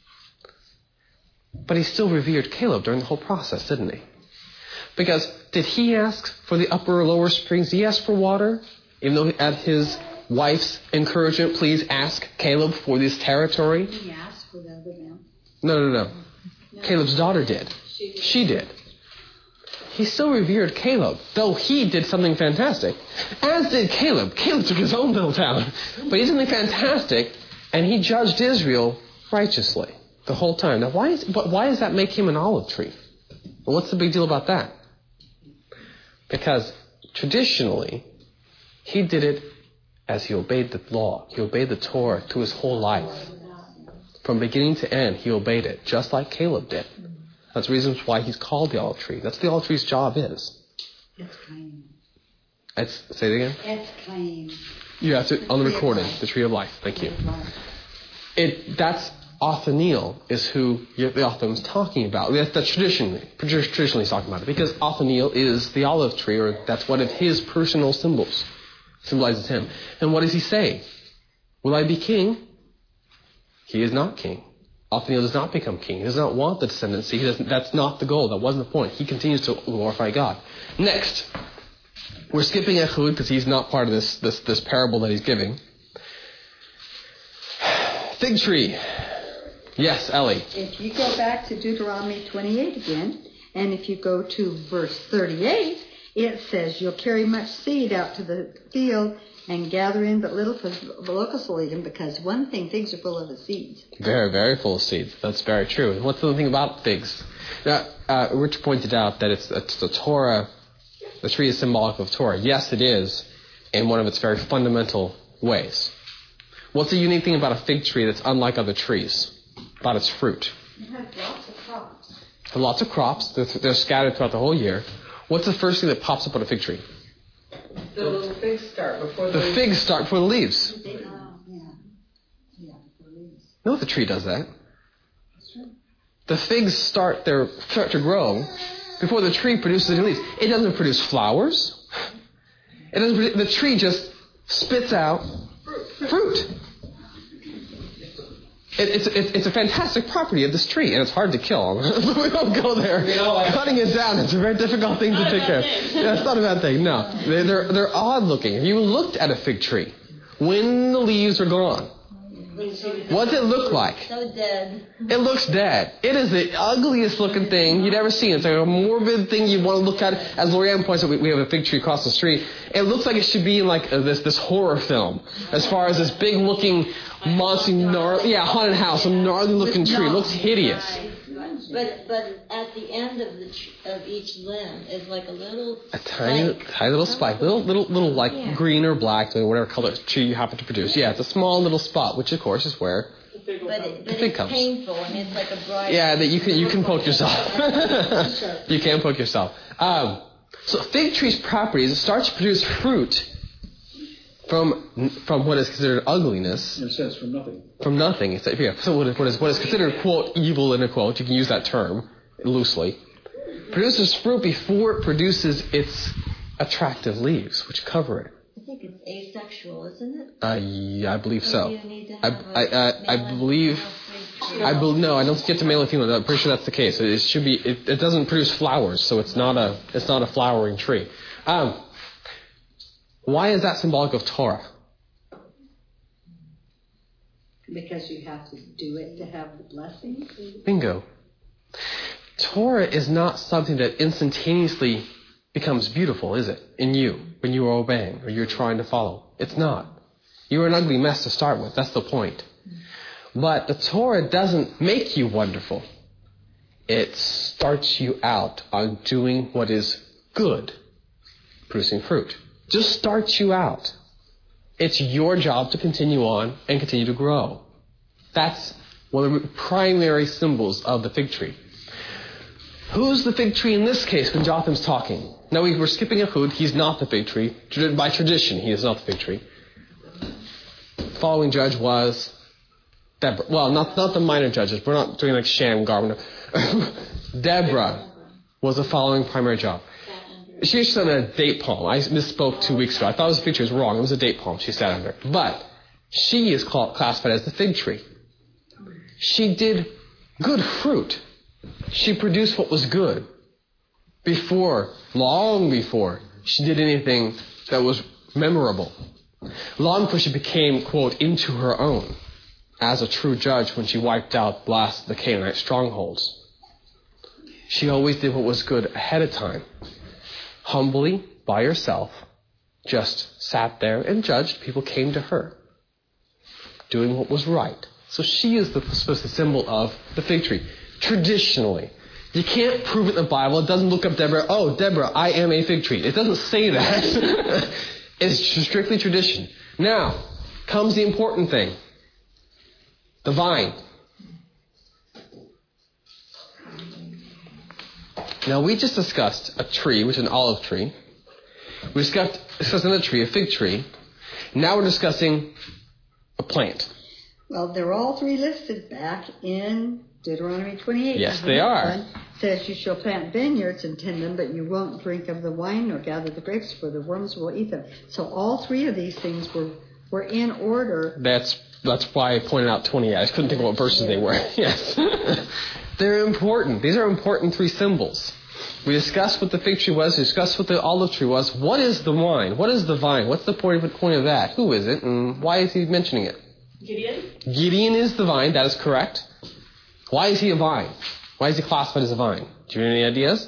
But he still revered Caleb during the whole process, didn't he? Because did he ask for the upper or lower springs? Did he ask for water? Even though at his wife's encouragement, please ask Caleb for this territory. He asked for the other mountain. No. Caleb's daughter did. She did. He still revered Caleb, though he did something fantastic. As did Caleb. Caleb took his own little town. But he did something fantastic, and he judged Israel righteously the whole time. Now, why does that make him an olive tree? Well, what's the big deal about that? Because traditionally, he did it as he obeyed the law. He obeyed the Torah through his whole life. From beginning to end, he obeyed it, just like Caleb did. That's the reason why he's called the olive tree. That's what the olive tree's job is. It's claim. Say it again? It's claim. You have to, on the recording, the tree of life. Thank you. That's Othniel is who the author is talking about. That's traditionally he's talking about it. Because Othniel is the olive tree, or that's one of his personal symbols. Symbolizes him. And what does he say? Will I be king? He is not king. Othniel does not become king. He does not want the descendancy. That's not the goal. That wasn't the point. He continues to glorify God. Next, we're skipping Ehud because he's not part of this parable that he's giving. Fig tree. Yes, Ellie. If you go back to Deuteronomy 28 again, and if you go to verse 38, it says, you'll carry much seed out to the field and gather in but little, for the locusts will eat them, because one thing, figs are full of the seeds. Very, very full of seeds. That's very true. And what's the thing about figs? Now, Rich pointed out that it's the Torah, the tree is symbolic of Torah. Yes, it is, in one of its very fundamental ways. What's the unique thing about a fig tree that's unlike other trees? About its fruit. It has lots of crops. Lots of crops. They're scattered throughout the whole year. What's the first thing that pops up on a fig tree? The little figs start before the figs start before the leaves. No, the tree does that. The figs start to grow before the tree produces any leaves. It doesn't produce flowers. The tree just spits out fruit. It's a fantastic property of this tree, and it's hard to kill. We won't go there. Cutting it down, it's a very difficult thing to take care of. Yeah, it's not a bad thing, no. They're odd looking. If you looked at a fig tree, when the leaves are gone, what does it look like? So dead. It looks dead. It is the ugliest looking thing you'd ever seen. It's like a morbid thing you want to look at. As Lorianne points out, we have a fig tree across the street. It looks like it should be in like this horror film. As far as this big looking monster, haunted house, a gnarly looking tree. It looks hideous. But at the end of each limb is like a little tiny little spike, little like green or black, or whatever color tree you happen to produce. Yeah, it's a small little spot, which of course is where the fig comes. It's painful and it's like a bright. Yeah, that you can poke yourself. You can poke yourself. So fig tree's property is it starts to produce fruit from what is considered ugliness. It says from nothing. From nothing. So what is considered, quote, evil, in a quote, you can use that term loosely, produces fruit before it produces its attractive leaves, which cover it. I think it's asexual, isn't it? Yeah, I believe so. I believe no, I don't get to male or female. I'm pretty sure that's the case. It should be. It doesn't produce flowers, so it's not a flowering tree. Why is that symbolic of Torah? Because you have to do it to have the blessing. Bingo. Torah is not something that instantaneously becomes beautiful, is it? In you, when you are obeying or you're trying to follow. It's not. You're an ugly mess to start with. That's the point. But the Torah doesn't make you wonderful. It starts you out on doing what is good, producing fruit. Just starts you out. It's your job to continue on and continue to grow. That's one of the primary symbols of the fig tree. Who's the fig tree in this case when Jotham's talking? Now we're skipping Ehud. He's not the fig tree. By tradition, he is not the fig tree. The following judge was Deborah. Well, not the minor judges. We're not doing like Shamgar. Deborah was the following primary job. She sat on a date palm. I misspoke 2 weeks ago. I thought it was a fig tree. It was wrong. It was a date palm she sat under. But she is classified as the fig tree. She did good fruit. She produced what was good long before she did anything that was memorable. Long before she became, quote, into her own as a true judge when she wiped out the Canaanite strongholds. She always did what was good ahead of time. Humbly, by herself, just sat there and judged. People came to her, doing what was right. So she is supposed to symbol of the fig tree. Traditionally. You can't prove it in the Bible. It doesn't look up Deborah. Oh, Deborah, I am a fig tree. It doesn't say that. It's strictly tradition. Now, comes the important thing. The vine. Now, we just discussed a tree, which is an olive tree. We discussed another tree, a fig tree. Now we're discussing a plant. Well, they're all three listed back in Deuteronomy 28. Yes, they are. It says, you shall plant vineyards and tend them, but you won't drink of the wine nor gather the grapes, for the worms will eat them. So all three of these things were in order. That's why I pointed out 28. I just couldn't think of what verses they were. Yes. They're important. These are important three symbols. We discussed what the fig tree was. We discussed what the olive tree was. What is the wine? What is the vine? What's the point of that? Who is it? And why is he mentioning it? Gideon? Gideon is the vine. That is correct. Why is he a vine? Why is he classified as a vine? Do you have any ideas?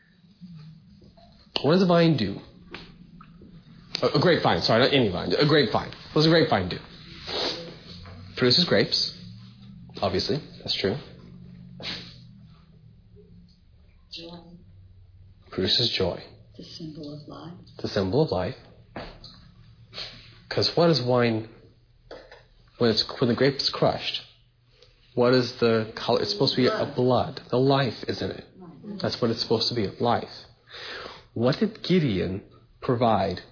What does a vine do? A grapevine. Sorry, not any vine. A grapevine. What does a grapevine do? Produces grapes. Obviously. That's true. Joy. Produces joy. The symbol of life. The symbol of life. Because what is wine when the grape is crushed? What is the color? It's supposed to be a blood. The life is in it. That's what it's supposed to be, life. What did Gideon provide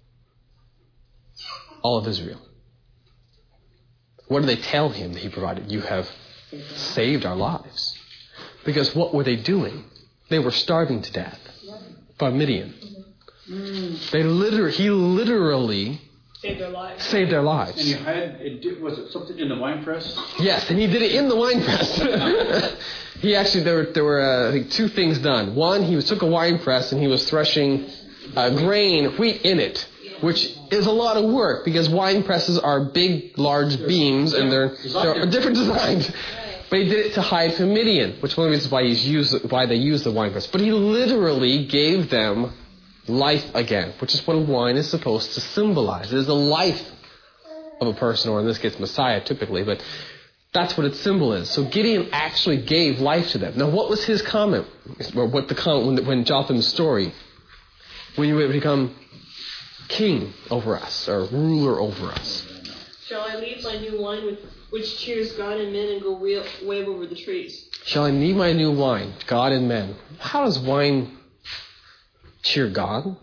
all of Israel? What did they tell him that he provided? You have saved our lives. Because what were they doing? They were starving to death by Midian. He literally Saved their lives. Saved their lives. And you had, was it something in the wine press? Yes, and he did it in the wine press. He actually, there were I think 2 things done. One, he took a wine press and he was threshing wheat in it, which is a lot of work because wine presses are big, large beams and they're different designs. But he did it to hide from Midian, which is one of the reasons why they use the wine press. But he literally gave them life again, which is what wine is supposed to symbolize. It is the life of a person, or in this case Messiah typically, but that's what its symbol is. So Gideon actually gave life to them. Now what was his comment? Or what the comment when Jotham's story? When you would become king over us, or ruler over us. Shall I leave my new wine which cheers God and men and go wave over the trees? Shall I leave my new wine, God and men? How does wine cheer God?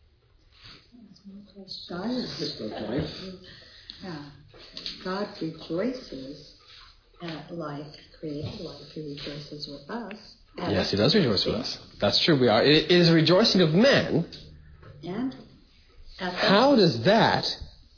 God is life. Yeah. God rejoices at life, created life. He rejoices with us. Yes, he does rejoice with us. That's true. We are. It is a rejoicing of men. And how does that?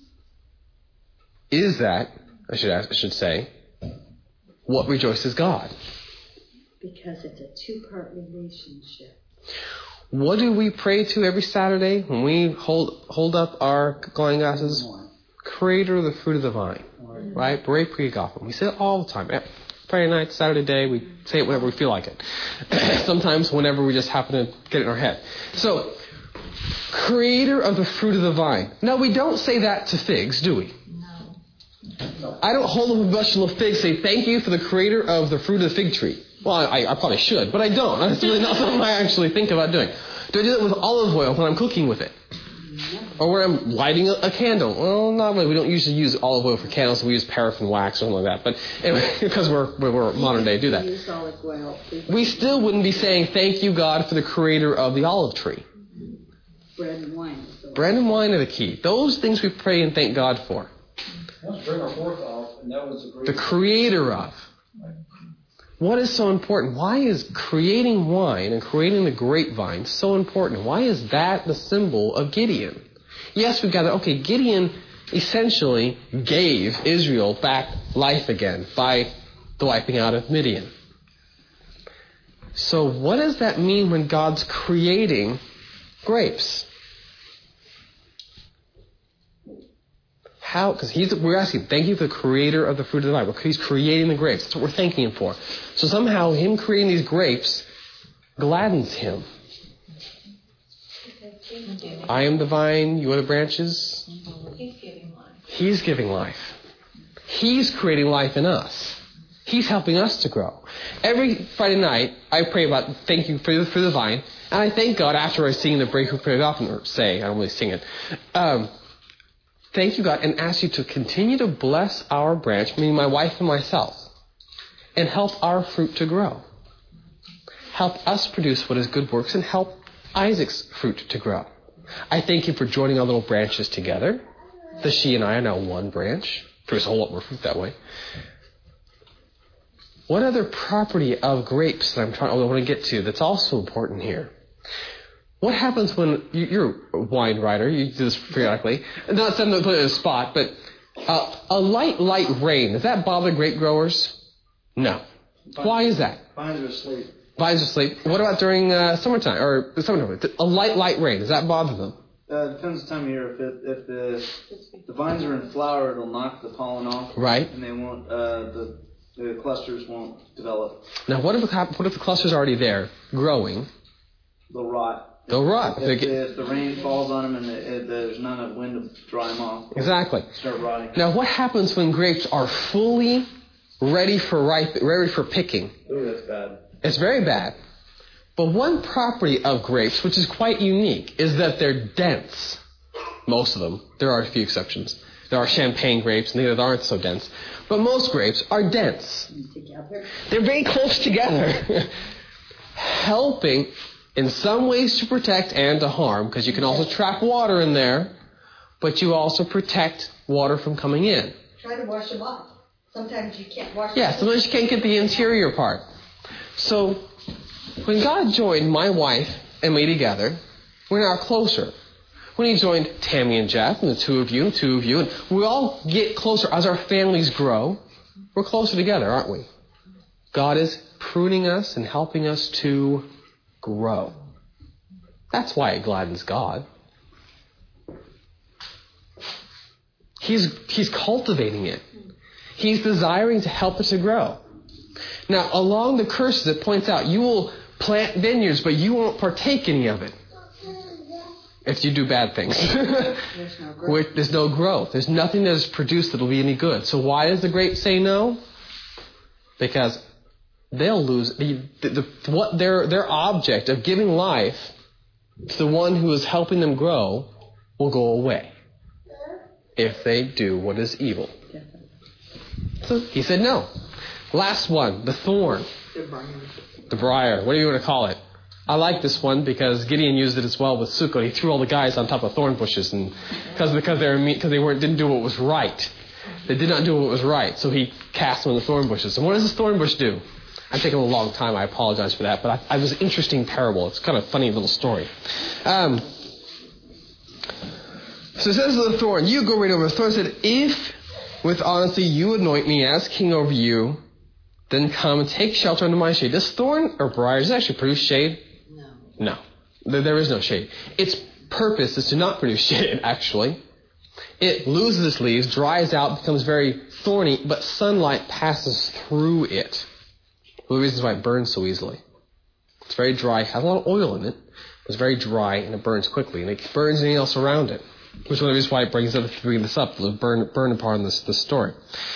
Is that? I should say. What rejoices God? Because it's a 2-part relationship. What do we pray to every Saturday when we hold up our wine glasses? Creator of the fruit of the vine. Right? B'rei Pri Gotham. We say it all the time. Friday night, Saturday day, we say it whenever we feel like it. Sometimes whenever we just happen to get it in our head. So, creator of the fruit of the vine. Now, we don't say that to figs, do we? No. I don't hold up a bushel of figs and say, thank you for the creator of the fruit of the fig tree. Well, I probably should, but I don't. That's really not something I actually think about doing. Do I do that with olive oil when I'm cooking with it? Or when I'm lighting a candle? Well, not really. We don't usually use olive oil for candles. We use paraffin wax or something like that. But anyway, because we're modern day, do that. Use olive oil. We still wouldn't be saying, thank you, God, for the creator of the olive tree. Bread and wine. Bread and wine are the key. Those things we pray and thank God for. Let's bring our fourth off, and that was the creator of. What is so important? Why is creating wine and creating the grapevine so important? Why is that the symbol of Gideon? Yes, we've got that. Okay, Gideon essentially gave Israel back life again by the wiping out of Midian. So what does that mean when God's creating grapes? How? Because we're asking, thank you for the creator of the fruit of the vine. He's creating the grapes. That's what we're thanking him for. So somehow him creating these grapes gladdens him. I am the vine, you are the branches. He's giving life. He's creating life in us. He's helping us to grow. Every Friday night, I pray about thank you for the vine, and I thank God after I sing the breakthrough prayer. I often say, I don't really sing it. Thank you, God, and ask you to continue to bless our branch, meaning my wife and myself, and help our fruit to grow. Help us produce what is good works and help Isaac's fruit to grow. I thank you for joining our little branches together. The she and I are now one branch. Produce a whole lot more fruit that way. One other property of grapes that I want to get to that's also important here. What happens when you're a wine writer? You do this periodically. Not something to put it in a spot, but a light rain, does that bother grape growers? No. Why is that? Vines are asleep. Vines are asleep. What about during summertime or summertime? A light rain, does that bother them? It depends on the time of year. If the vines are in flower, it'll knock the pollen off. Right. And they won't. The clusters won't develop. Now, what if the clusters are already there, growing? They'll rot. They'll rot. If the rain falls on them and there's not enough wind to dry them off. Exactly. Start rotting. Now, what happens when grapes are fully ready for picking? Ooh, that's bad. It's very bad. But one property of grapes, which is quite unique, is that they're dense. Most of them. There are a few exceptions. There are champagne grapes, and they aren't so dense. But most grapes are dense. They're very close together. Helping in some ways to protect and to harm, because you can also trap water in there, but you also protect water from coming in. Try to wash them off. Sometimes you can't wash them. Yeah, sometimes you can't get the interior part. So, when God joined my wife and me together, we're now closer. when he joined Tammy and Jeff, and the two of you, and we all get closer as our families grow. We're closer together, aren't we? God is pruning us and helping us to grow. That's why it gladdens God. He's cultivating it. He's desiring to help us to grow. Now, along the curses, it points out you will plant vineyards, but you won't partake any of it if you do bad things. There's no growth. There's nothing that is produced that will be any good. So why does the grapes say no? Because they'll lose what their object of giving life to the one who is helping them grow will go away if they do what is evil. So he said no. Last one, the thorn. The briar. What do you want to call it? I like this one because Gideon used it as well with Sukkot. He threw all the guys on top of thorn bushes, and because they didn't do what was right. They did not do what was right, so he cast them in the thorn bushes. And what does this thorn bush do? I'm taking a long time. I apologize for that, but it was an interesting parable. It's kind of a funny little story. So it says to the thorn, you go right over. The thorn said, if with honesty you anoint me as king over you, then come and take shelter under my shade. This thorn or briar, does it actually produce shade? No. There is no shade. Its purpose is to not produce shade, actually. It loses its leaves, dries out, becomes very thorny, but sunlight passes through it. One of the reasons why it burns so easily. It's very dry, has a lot of oil in it. It's very dry, and it burns quickly, and it burns anything else around it. Which is one of the reasons why it brings this up, the burn upon this story.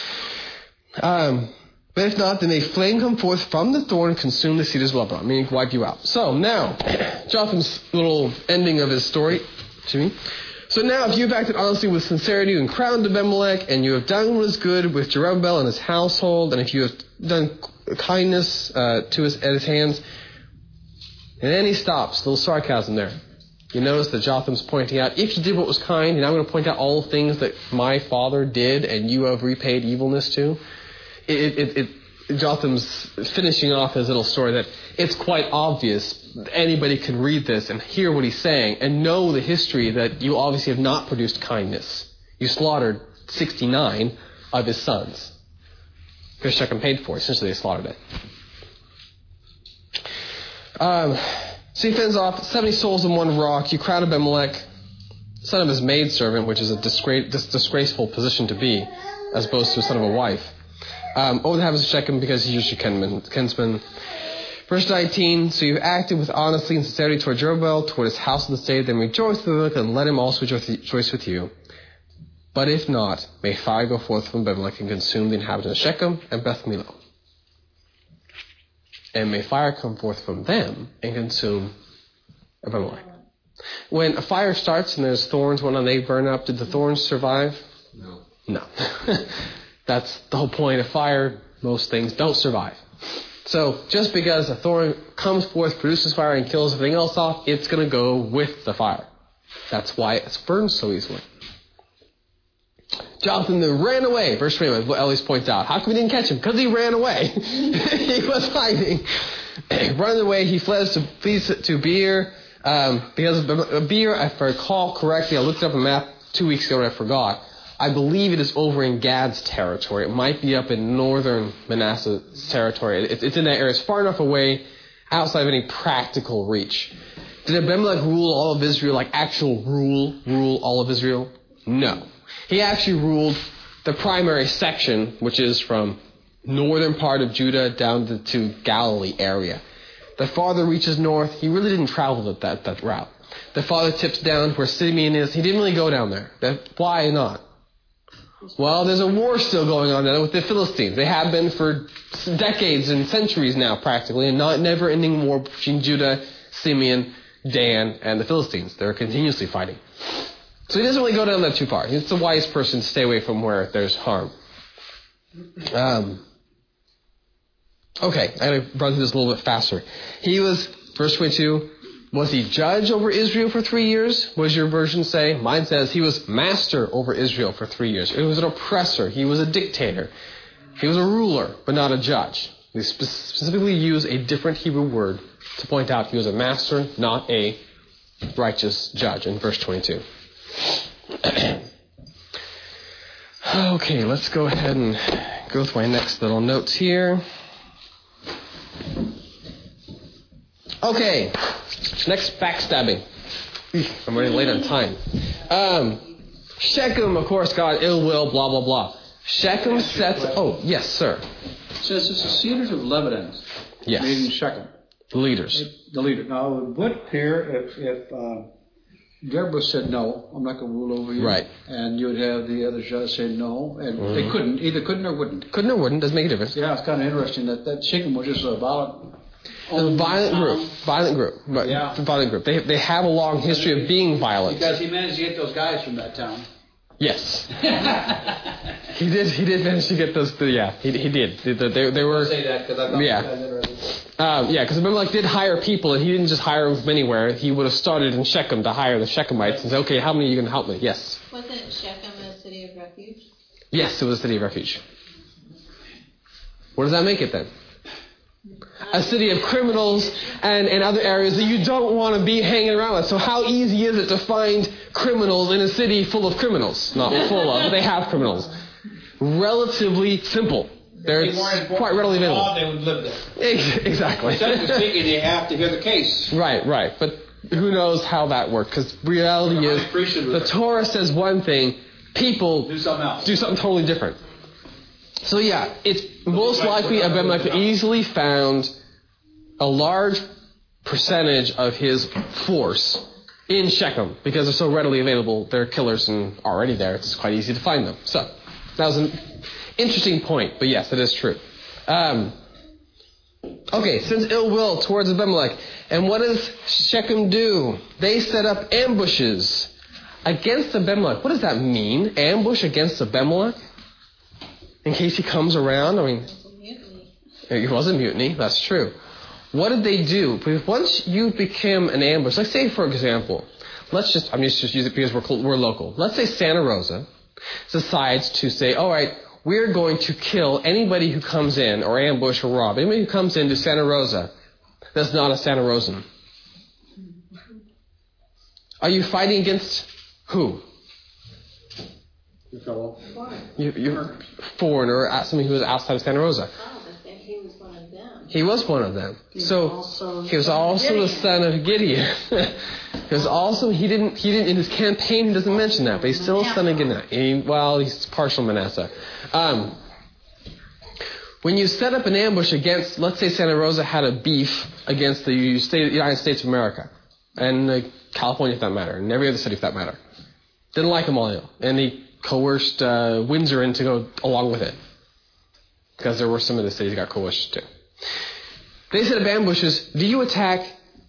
But if not, then a flame come forth from the thorn and consume the seed as well, meaning wipe you out. So now, Jotham's little ending of his story. So now, if you've acted honestly with sincerity and crowned Abimelech, and you have done what is good with Jerubbaal and his household, and if you have done kindness at his hands, and then he stops, a little sarcasm there. You notice that Jotham's pointing out, if you did what was kind, and I'm going to point out all the things that my father did, and you have repaid evilness to. Jotham's finishing off his little story that it's quite obvious anybody can read this and hear what he's saying and know the history that you obviously have not produced kindness. You slaughtered 69 of his sons. Because Shechem paid for it. Essentially, they slaughtered it. So he fends off 70 souls in one rock. You crown Abimelech, son of his maidservant, which is a disgraceful position to be, as opposed to a son of a wife. Over the habits of Shechem because he's your kinsman. Verse 19, so you've acted with honesty and sincerity toward Jerubbaal, toward his house and the state, then rejoice with Abimelech, and let him also rejoice with you. But if not, may fire go forth from Abimelech and consume the inhabitants of Shechem and Beth Millo. And may fire come forth from them and consume Abimelech. When a fire starts and there's thorns, when they burn up, did the thorns survive? No. That's the whole point of fire. Most things don't survive. So just because a thorn comes forth, produces fire, and kills everything else off, it's going to go with the fire. That's why it's burned so easily. Jonathan ran away. Verse 3, what Ellis points out. How come we didn't catch him? Because he ran away. He was hiding. Running away, he fled to Beer. Because of Beer, if I recall correctly, I looked up a map 2 weeks ago and I forgot. I believe it is over in Gad's territory. It might be up in northern Manasseh's territory. It's in that area. It's far enough away, outside of any practical reach. Did Abimelech rule all of Israel, like actual rule all of Israel? No. He actually ruled the primary section, which is from northern part of Judah down to Galilee area. The farther reaches north, he really didn't travel that route. The farther tips down where Simeon is, he didn't really go down there. Why not? Well, there's a war still going on now with the Philistines. They have been for decades and centuries now, practically, and never-ending war between Judah, Simeon, Dan, and the Philistines. They're continuously fighting. So he doesn't really go down that too far. He's the wise person to stay away from where there's harm. Okay, I gotta run through this a little bit faster. He was, verse 22, was he judge over Israel for 3 years? What does your version say? Mine says he was master over Israel for 3 years. He was an oppressor. He was a dictator. He was a ruler, but not a judge. We specifically use a different Hebrew word to point out he was a master, not a righteous judge in verse 22. Okay, let's go ahead and go with my next little notes here. Okay, next backstabbing. I'm running late on time. Shechem, of course, got ill will, blah, blah, blah. Shechem sets... Oh, yes, sir. It says it's the cedars of Lebanon. Yes. Made in Shechem. The leaders. The leader. Now, it would appear if Deborah said no, I'm not going to rule over you. Right. And you would have the other judge say no, and they couldn't. Either couldn't or wouldn't. Couldn't or wouldn't, doesn't make a difference. Yeah, it's kind of interesting that Shechem was just a violent group. But yeah. Violent group. They have a long history of being violent. Because he managed to get those guys from that town. Yes. He did manage to get those. Yeah, he did. They were. I'll say that because I thought yeah. Because Abimelech did hire people, and he didn't just hire them from anywhere. He would have started in Shechem to hire the Shechemites and say, "Okay, how many are you going to help me?" Yes. Wasn't Shechem a city of refuge? Yes, it was a city of refuge. What does that make it then? A city of criminals and other areas that you don't want to be hanging around with. So how easy is it to find criminals in a city full of criminals? Not full of, they have criminals. Relatively simple. They're quite readily available. They would live there. Exactly. Technically speaking, they have to hear the case. Right. But who knows how that works? Because reality is, the Torah says one thing, people do something else. Do something totally different. So yeah, it's most likely Abimelech easily found a large percentage of his force in Shechem because they're so readily available. They're killers and already there. It's quite easy to find them. So that was an interesting point, but yes, it is true. Okay, since ill will towards Abimelech, and what does Shechem do? They set up ambushes against Abimelech. What does that mean? Ambush against Abimelech? In case he comes around, I mean, it was a mutiny, that's true. What did they do? Because once you become an ambush, let's say, for example, I'm just use it because we're local. Let's say Santa Rosa decides to say, all right, we're going to kill anybody who comes in, or ambush or rob. Anybody who comes into Santa Rosa that's not a Santa Rosan. Are you fighting against who? You're foreigner, somebody who was outside of Santa Rosa. Oh, but then he was one of them. He was one of them. So he was also the son of Gideon. He was also he didn't in his campaign he doesn't mention that, but he's still a son of Gideon. He's partial Manasseh. When you set up an ambush against, let's say Santa Rosa had a beef against the United States of America and California for that matter, and every other city for that matter, didn't like them all, and he coerced Windsor in to go along with it. Because there were some of the cities that got coerced too. They set up ambushes. Do you attack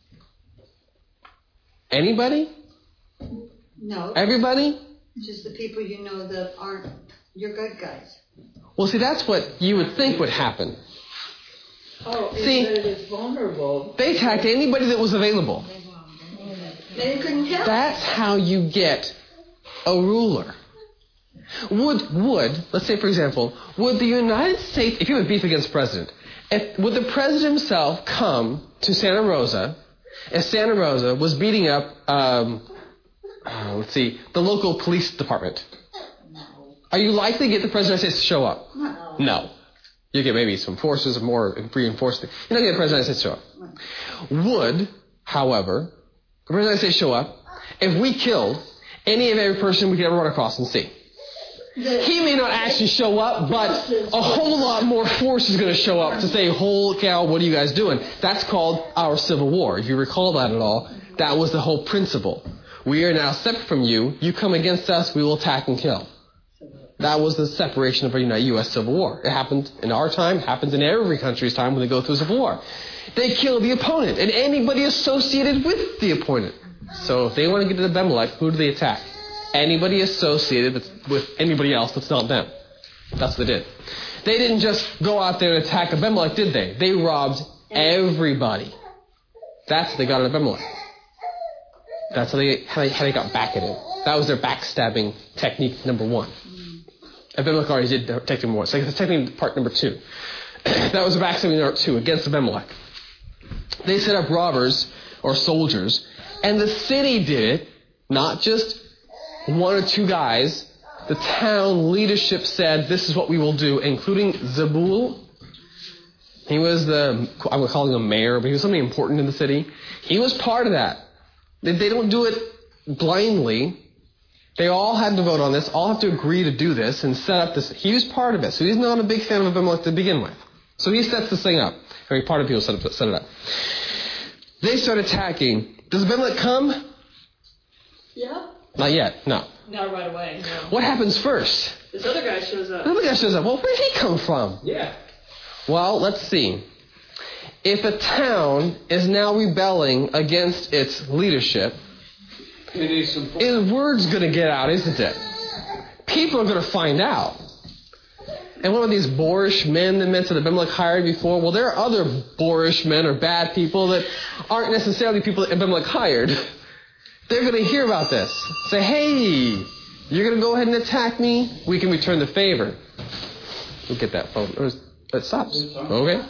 anybody? No. Everybody? Just the people you know that aren't your good guys. Well, see, that's what you would think would happen. Oh, see, that it is vulnerable. They attacked anybody that was available. They couldn't help. That's how you get a ruler. Let's say, for example, would the United States, if you have beef against the president, would the president himself come to Santa Rosa if Santa Rosa was beating up, the local police department? No. Are you likely to get the president of the United States to show up? No. You get maybe some forces, more reinforcement. You're not going to get the president of the United States to show up. Would, however, the president of the United States show up if we killed any of every person we could ever run across and see? He may not actually show up, but a whole lot more force is going to show up to say, holy cow, what are you guys doing? That's called our Civil War. If you recall that at all, that was the whole principle. We are now separate from you. You come against us, we will attack and kill. That was the separation of a U.S. Civil War. It happened in our time, happens in every country's time when they go through a civil war. They kill the opponent and anybody associated with the opponent. So if they want to get to the Abimelech, who do they attack? Anybody associated with anybody else that's not them. That's what they did. They didn't just go out there and attack Abimelech, did they? They robbed everybody. That's how they got on Abimelech. That's how they got back at him. That was their backstabbing technique number one. Abimelech already did technique number one. So that's technique part number two. That was backstabbing number two against Abimelech. They set up robbers or soldiers And the city did it, not just one or two guys. The town leadership said, this is what we will do, including Zebul. He was I would call him a mayor, but he was something important in the city. He was part of that. They don't do it blindly. They all had to vote on this, all have to agree to do this and set up this. He was part of it. So he's not a big fan of Abimelech to begin with. So he sets this thing up. Or part of people set it up. They start attacking. Does Abimelech come? Yeah. Not yet, no. Not right away, no. What happens first? This other guy shows up. The other guy shows up. Well, where did he come from? Yeah. Well, let's see. If a town is now rebelling against its leadership, word's going to get out, isn't it? People are going to find out. And what are these boorish men that Abimelech hired before? Well, there are other boorish men or bad people that aren't necessarily people that Abimelech hired. They're going to hear about this. Say, hey, you're going to go ahead and attack me? We can return the favor. We'll get that phone. It stops. Okay.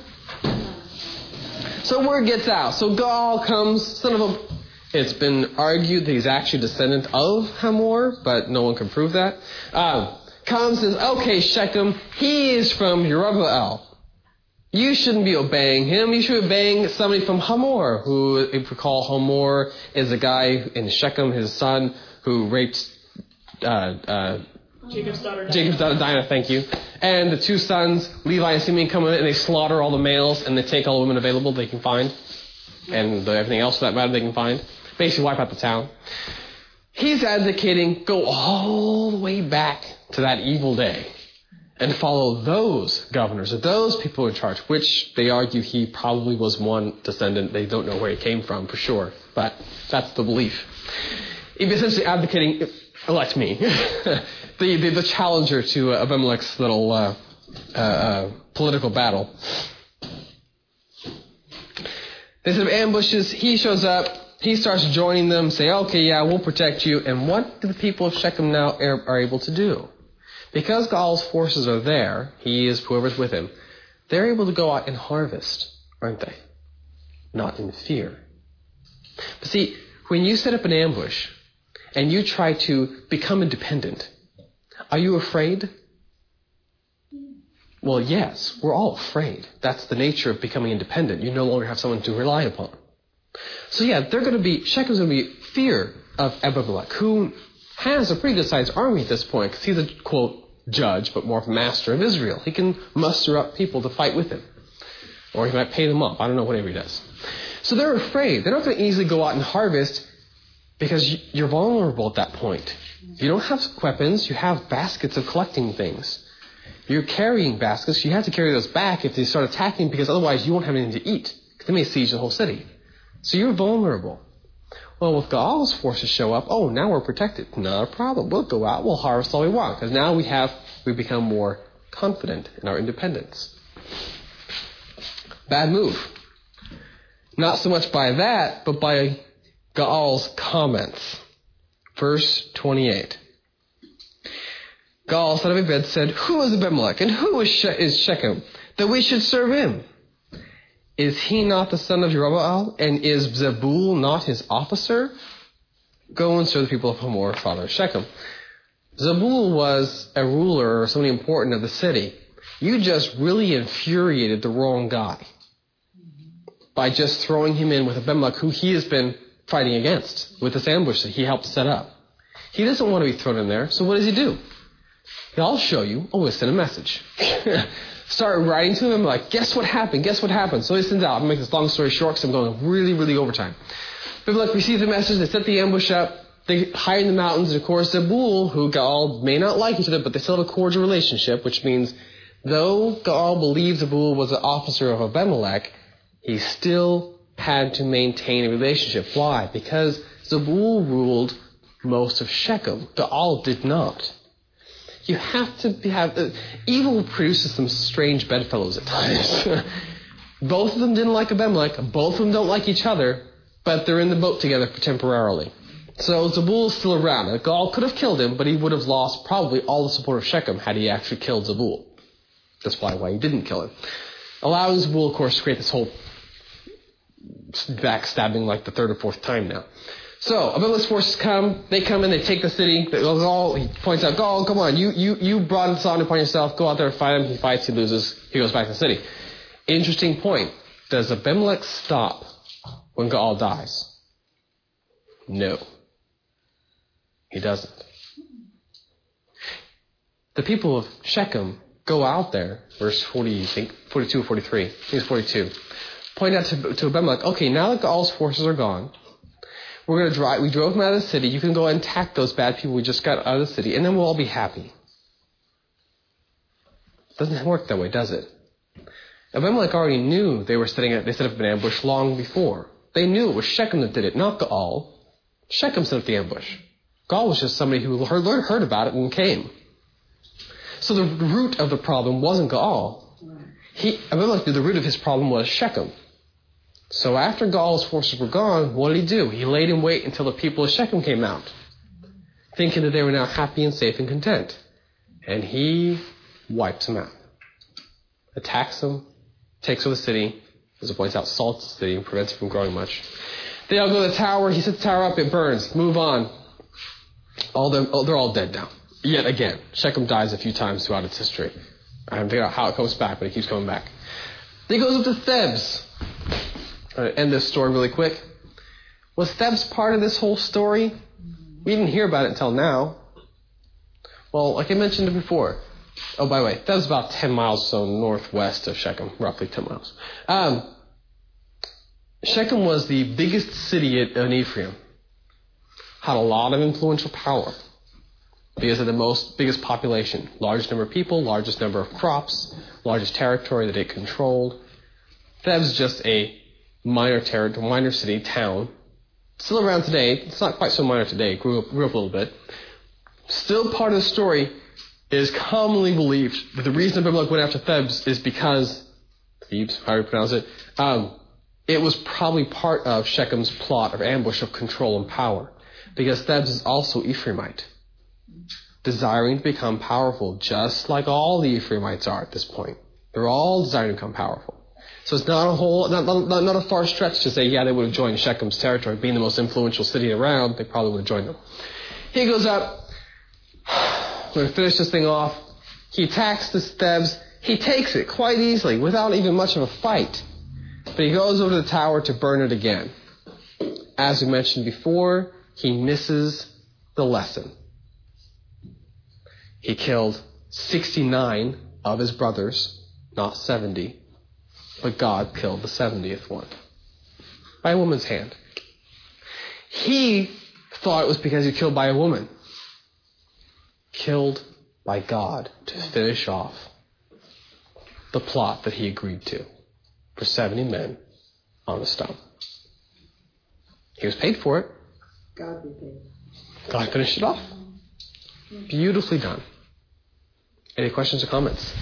So word gets out. So Gaal comes, son of a... It's been argued that he's actually a descendant of Hamor, but no one can prove that. Comes and says, okay, Shechem, he is from Jerubbaal. You shouldn't be obeying him. You should be obeying somebody from Hamor, who, if you recall, Hamor is a guy in Shechem, his son, who raped Jacob's daughter Dinah, thank you. And the two sons, Levi and Simeon, come in and they slaughter all the males and they take all the women available they can find. And everything else for that matter they can find. Basically wipe out the town. He's advocating go all the way back to that evil day and follow those governors or those people in charge, which they argue he probably was one descendant. They don't know where he came from for sure, but that's the belief. He's essentially advocating, elect me, the challenger to Abimelech's little political battle. They set up ambushes. He shows up. He starts joining them, say, okay, yeah, we'll protect you. And what do the people of Shechem now are able to do? Because Gaal's forces are there, he is whoever's with him, they're able to go out and harvest, aren't they? Not in fear. But see, when you set up an ambush and you try to become independent, are you afraid? Well, yes, we're all afraid. That's the nature of becoming independent. You no longer have someone to rely upon. So yeah, Shechem's going to be fear of Abimelech, who has a pretty good sized army at this point, because he's a, quote, judge, but more of a master of Israel. He can muster up people to fight with him. Or he might pay them up. I don't know, whatever he does. So they're afraid. They're not going to easily go out and harvest because you're vulnerable at that point. You don't have weapons. You have baskets of collecting things. You're carrying baskets. You have to carry those back if they start attacking, because otherwise you won't have anything to eat. Because they may siege the whole city. So you're vulnerable. Well, with Gaal's forces show up, oh, now we're protected. Not a problem. We'll go out, we'll harvest all we want. Because now we become more confident in our independence. Bad move. Not so much by that, but by Gaal's comments. Verse 28. Gaal, son of Ebed, said, who is Abimelech, and who is Shechem, that we should serve him? Is he not the son of Jerubbaal, and is Zebul not his officer? Go and serve the people of Hamor, father of Shechem. Zebul was a ruler or somebody important of the city. You just really infuriated the wrong guy by just throwing him in with Abimelech, who he has been fighting against with this ambush that he helped set up. He doesn't want to be thrown in there, so what does he do? I'll show you. Oh, we'll send a message. Start writing to him like, guess what happened? Guess what happened? So he sends out. I'm going to make this long story short because I'm going really, really overtime. Abimelech receives the message. They set the ambush up. They hide in the mountains. And of course, Zebul, who Gaal may not like each other, but they still have a cordial relationship, which means though Gaal believes Zebul was an officer of Abimelech, he still had to maintain a relationship. Why? Because Zebul ruled most of Shechem. Gaal did not. You have to have... evil produces some strange bedfellows at times. Both of them didn't like Abimelech. Both of them don't like each other. But they're in the boat together temporarily. So Zebul is still around. Gaal could have killed him, but he would have lost probably all the support of Shechem had he actually killed Zebul. That's why he didn't kill him. Allowing Zebul, of course, to create this whole backstabbing like the third or fourth time now. So Abimelech's forces come. They come in. They take the city. He points out, Gaul, come on. You brought this on upon yourself. Go out there and fight him. He fights. He loses. He goes back to the city. Interesting point. Does Abimelech stop when Gaal dies? No. He doesn't. The people of Shechem go out there, verse 40, I think 42 or 43. I think it's 42. Point out to Abimelech, okay, now that Gaal's forces are gone, we drove them out of the city. You can go and attack those bad people we just got out of the city, and then we'll all be happy. Doesn't work that way, does it? Abimelech already knew they set up an ambush long before. They knew it was Shechem that did it, not Gaal. Shechem set up the ambush. Gaal was just somebody who heard about it and came. So the root of the problem wasn't Gaal. Abimelech knew the root of his problem was Shechem. So after Gaal's forces were gone, what did he do? He laid in wait until the people of Shechem came out, thinking that they were now happy and safe and content. And he wipes them out. Attacks them, takes over the city, as it points out, salts the city and prevents it from growing much. They all go to the tower. He sets the tower up. It burns. Move on. They're all dead now. Yet again, Shechem dies a few times throughout its history. I haven't figured out how it comes back, but it keeps coming back. Then he goes up to Thebes. I'm going to end this story really quick. Was Thebes part of this whole story? We didn't hear about it until now. Well, like I mentioned before. Oh, by the way, Thebes is about 10 miles or so northwest of Shechem, roughly 10 miles. Shechem was the biggest city in Ephraim. Had a lot of influential power because of the biggest population. Largest number of people, largest number of crops, largest territory that it controlled. Thebes is just a minor city, town. Still around today. It's not quite so minor today. Grew up a little bit. Still part of the story is commonly believed that the reason Abimelech went after Thebes is because, Thebes, how do you pronounce it? It was probably part of Shechem's plot of ambush of control and power. Because Thebes is also Ephraimite, desiring to become powerful, just like all the Ephraimites are at this point. They're all desiring to become powerful. So it's not a far stretch to say, yeah, they would have joined Shechem's territory, being the most influential city around. They probably would have joined them. He goes up. We're going to finish this thing off. He attacks this Thebes. He takes it quite easily, without even much of a fight. But he goes over to the tower to burn it again. As we mentioned before, he misses the lesson. He killed 69 of his brothers, not 70. But God killed the 70th one by a woman's hand. He thought it was because he was killed by a woman. Killed by God to finish off the plot that he agreed to for 70 men on a stone. He was paid for it. God be paid. God finished it off. Beautifully done. Any questions or comments?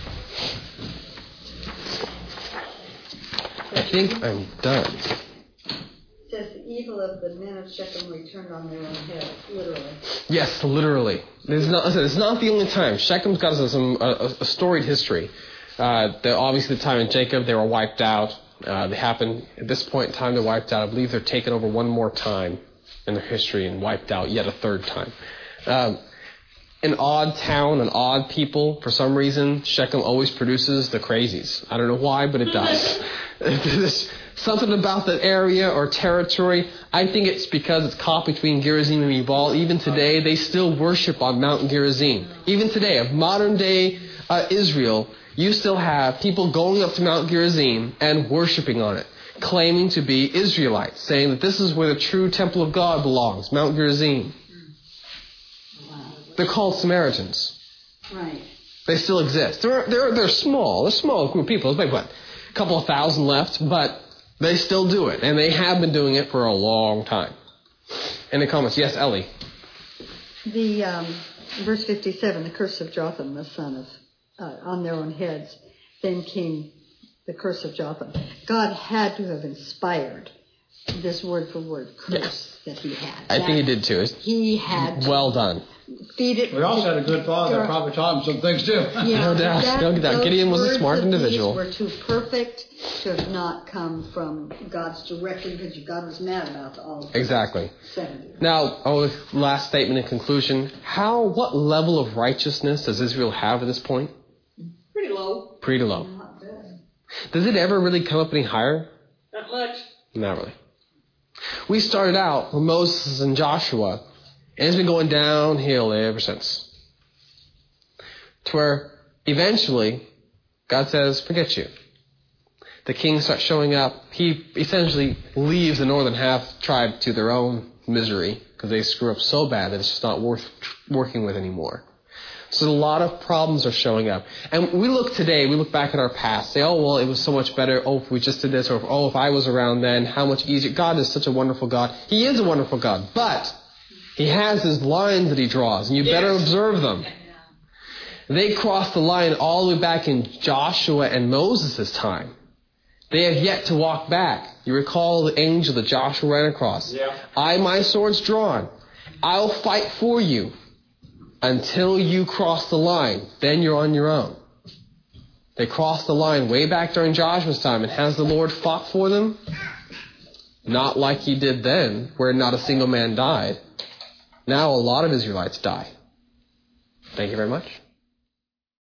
I think I'm done. It says the evil of the men of Shechem returned on their own heads, literally. Yes, literally. It's not the only time. Shechem's got a storied history. Obviously, the time in Jacob, they were wiped out. They happened at this point in time. They're wiped out. I believe they're taken over one more time in their history and wiped out yet a third time. An odd town, an odd people. For some reason, Shechem always produces the crazies. I don't know why, but it does. There's something about that area or territory. I think it's because it's caught between Gerizim and Ebal. Even today, they still worship on Mount Gerizim. Even today, of modern day Israel, you still have people going up to Mount Gerizim and worshiping on it, claiming to be Israelites, saying that this is where the true temple of God belongs, Mount Gerizim. They're called Samaritans. Right. They still exist. They're small. They're a small group of people. There's like, a couple of thousand left, but they still do it. And they have been doing it for a long time. Any comments? Yes, Ellie. The verse 57, the curse of Jotham, the son of, on their own heads. Then came the curse of Jotham. God had to have inspired this word for word curse that he had. I think he did too. He had well done. Feed it. We also had a good father that probably taught him some things too. No doubt. Gideon was a smart individual. Were too perfect to have not come from God's direction, because God was mad about all of Exactly. 70. Now, last statement in conclusion. What level of righteousness does Israel have at this point? Pretty low. Pretty low. Does it ever really come up any higher? Not much. Not really. We started out with Moses and Joshua, and it's been going downhill ever since. To where eventually God says, forget you. The king starts showing up. He essentially leaves the northern half tribe to their own misery because they screw up so bad that it's just not worth working with anymore. So a lot of problems are showing up. And we look back at our past, say, oh, well, it was so much better. Oh, if we just did this. Or, oh, if I was around then, how much easier. God is such a wonderful God. He is a wonderful God. But he has his lines that he draws, and you better observe them. They crossed the line all the way back in Joshua and Moses' time. They have yet to walk back. You recall the angel that Joshua ran across. Yeah. My sword's drawn. I'll fight for you until you cross the line. Then you're on your own. They crossed the line way back during Joshua's time. And has the Lord fought for them? Not like he did then, where not a single man died. Now a lot of Israelites die. Thank you very much.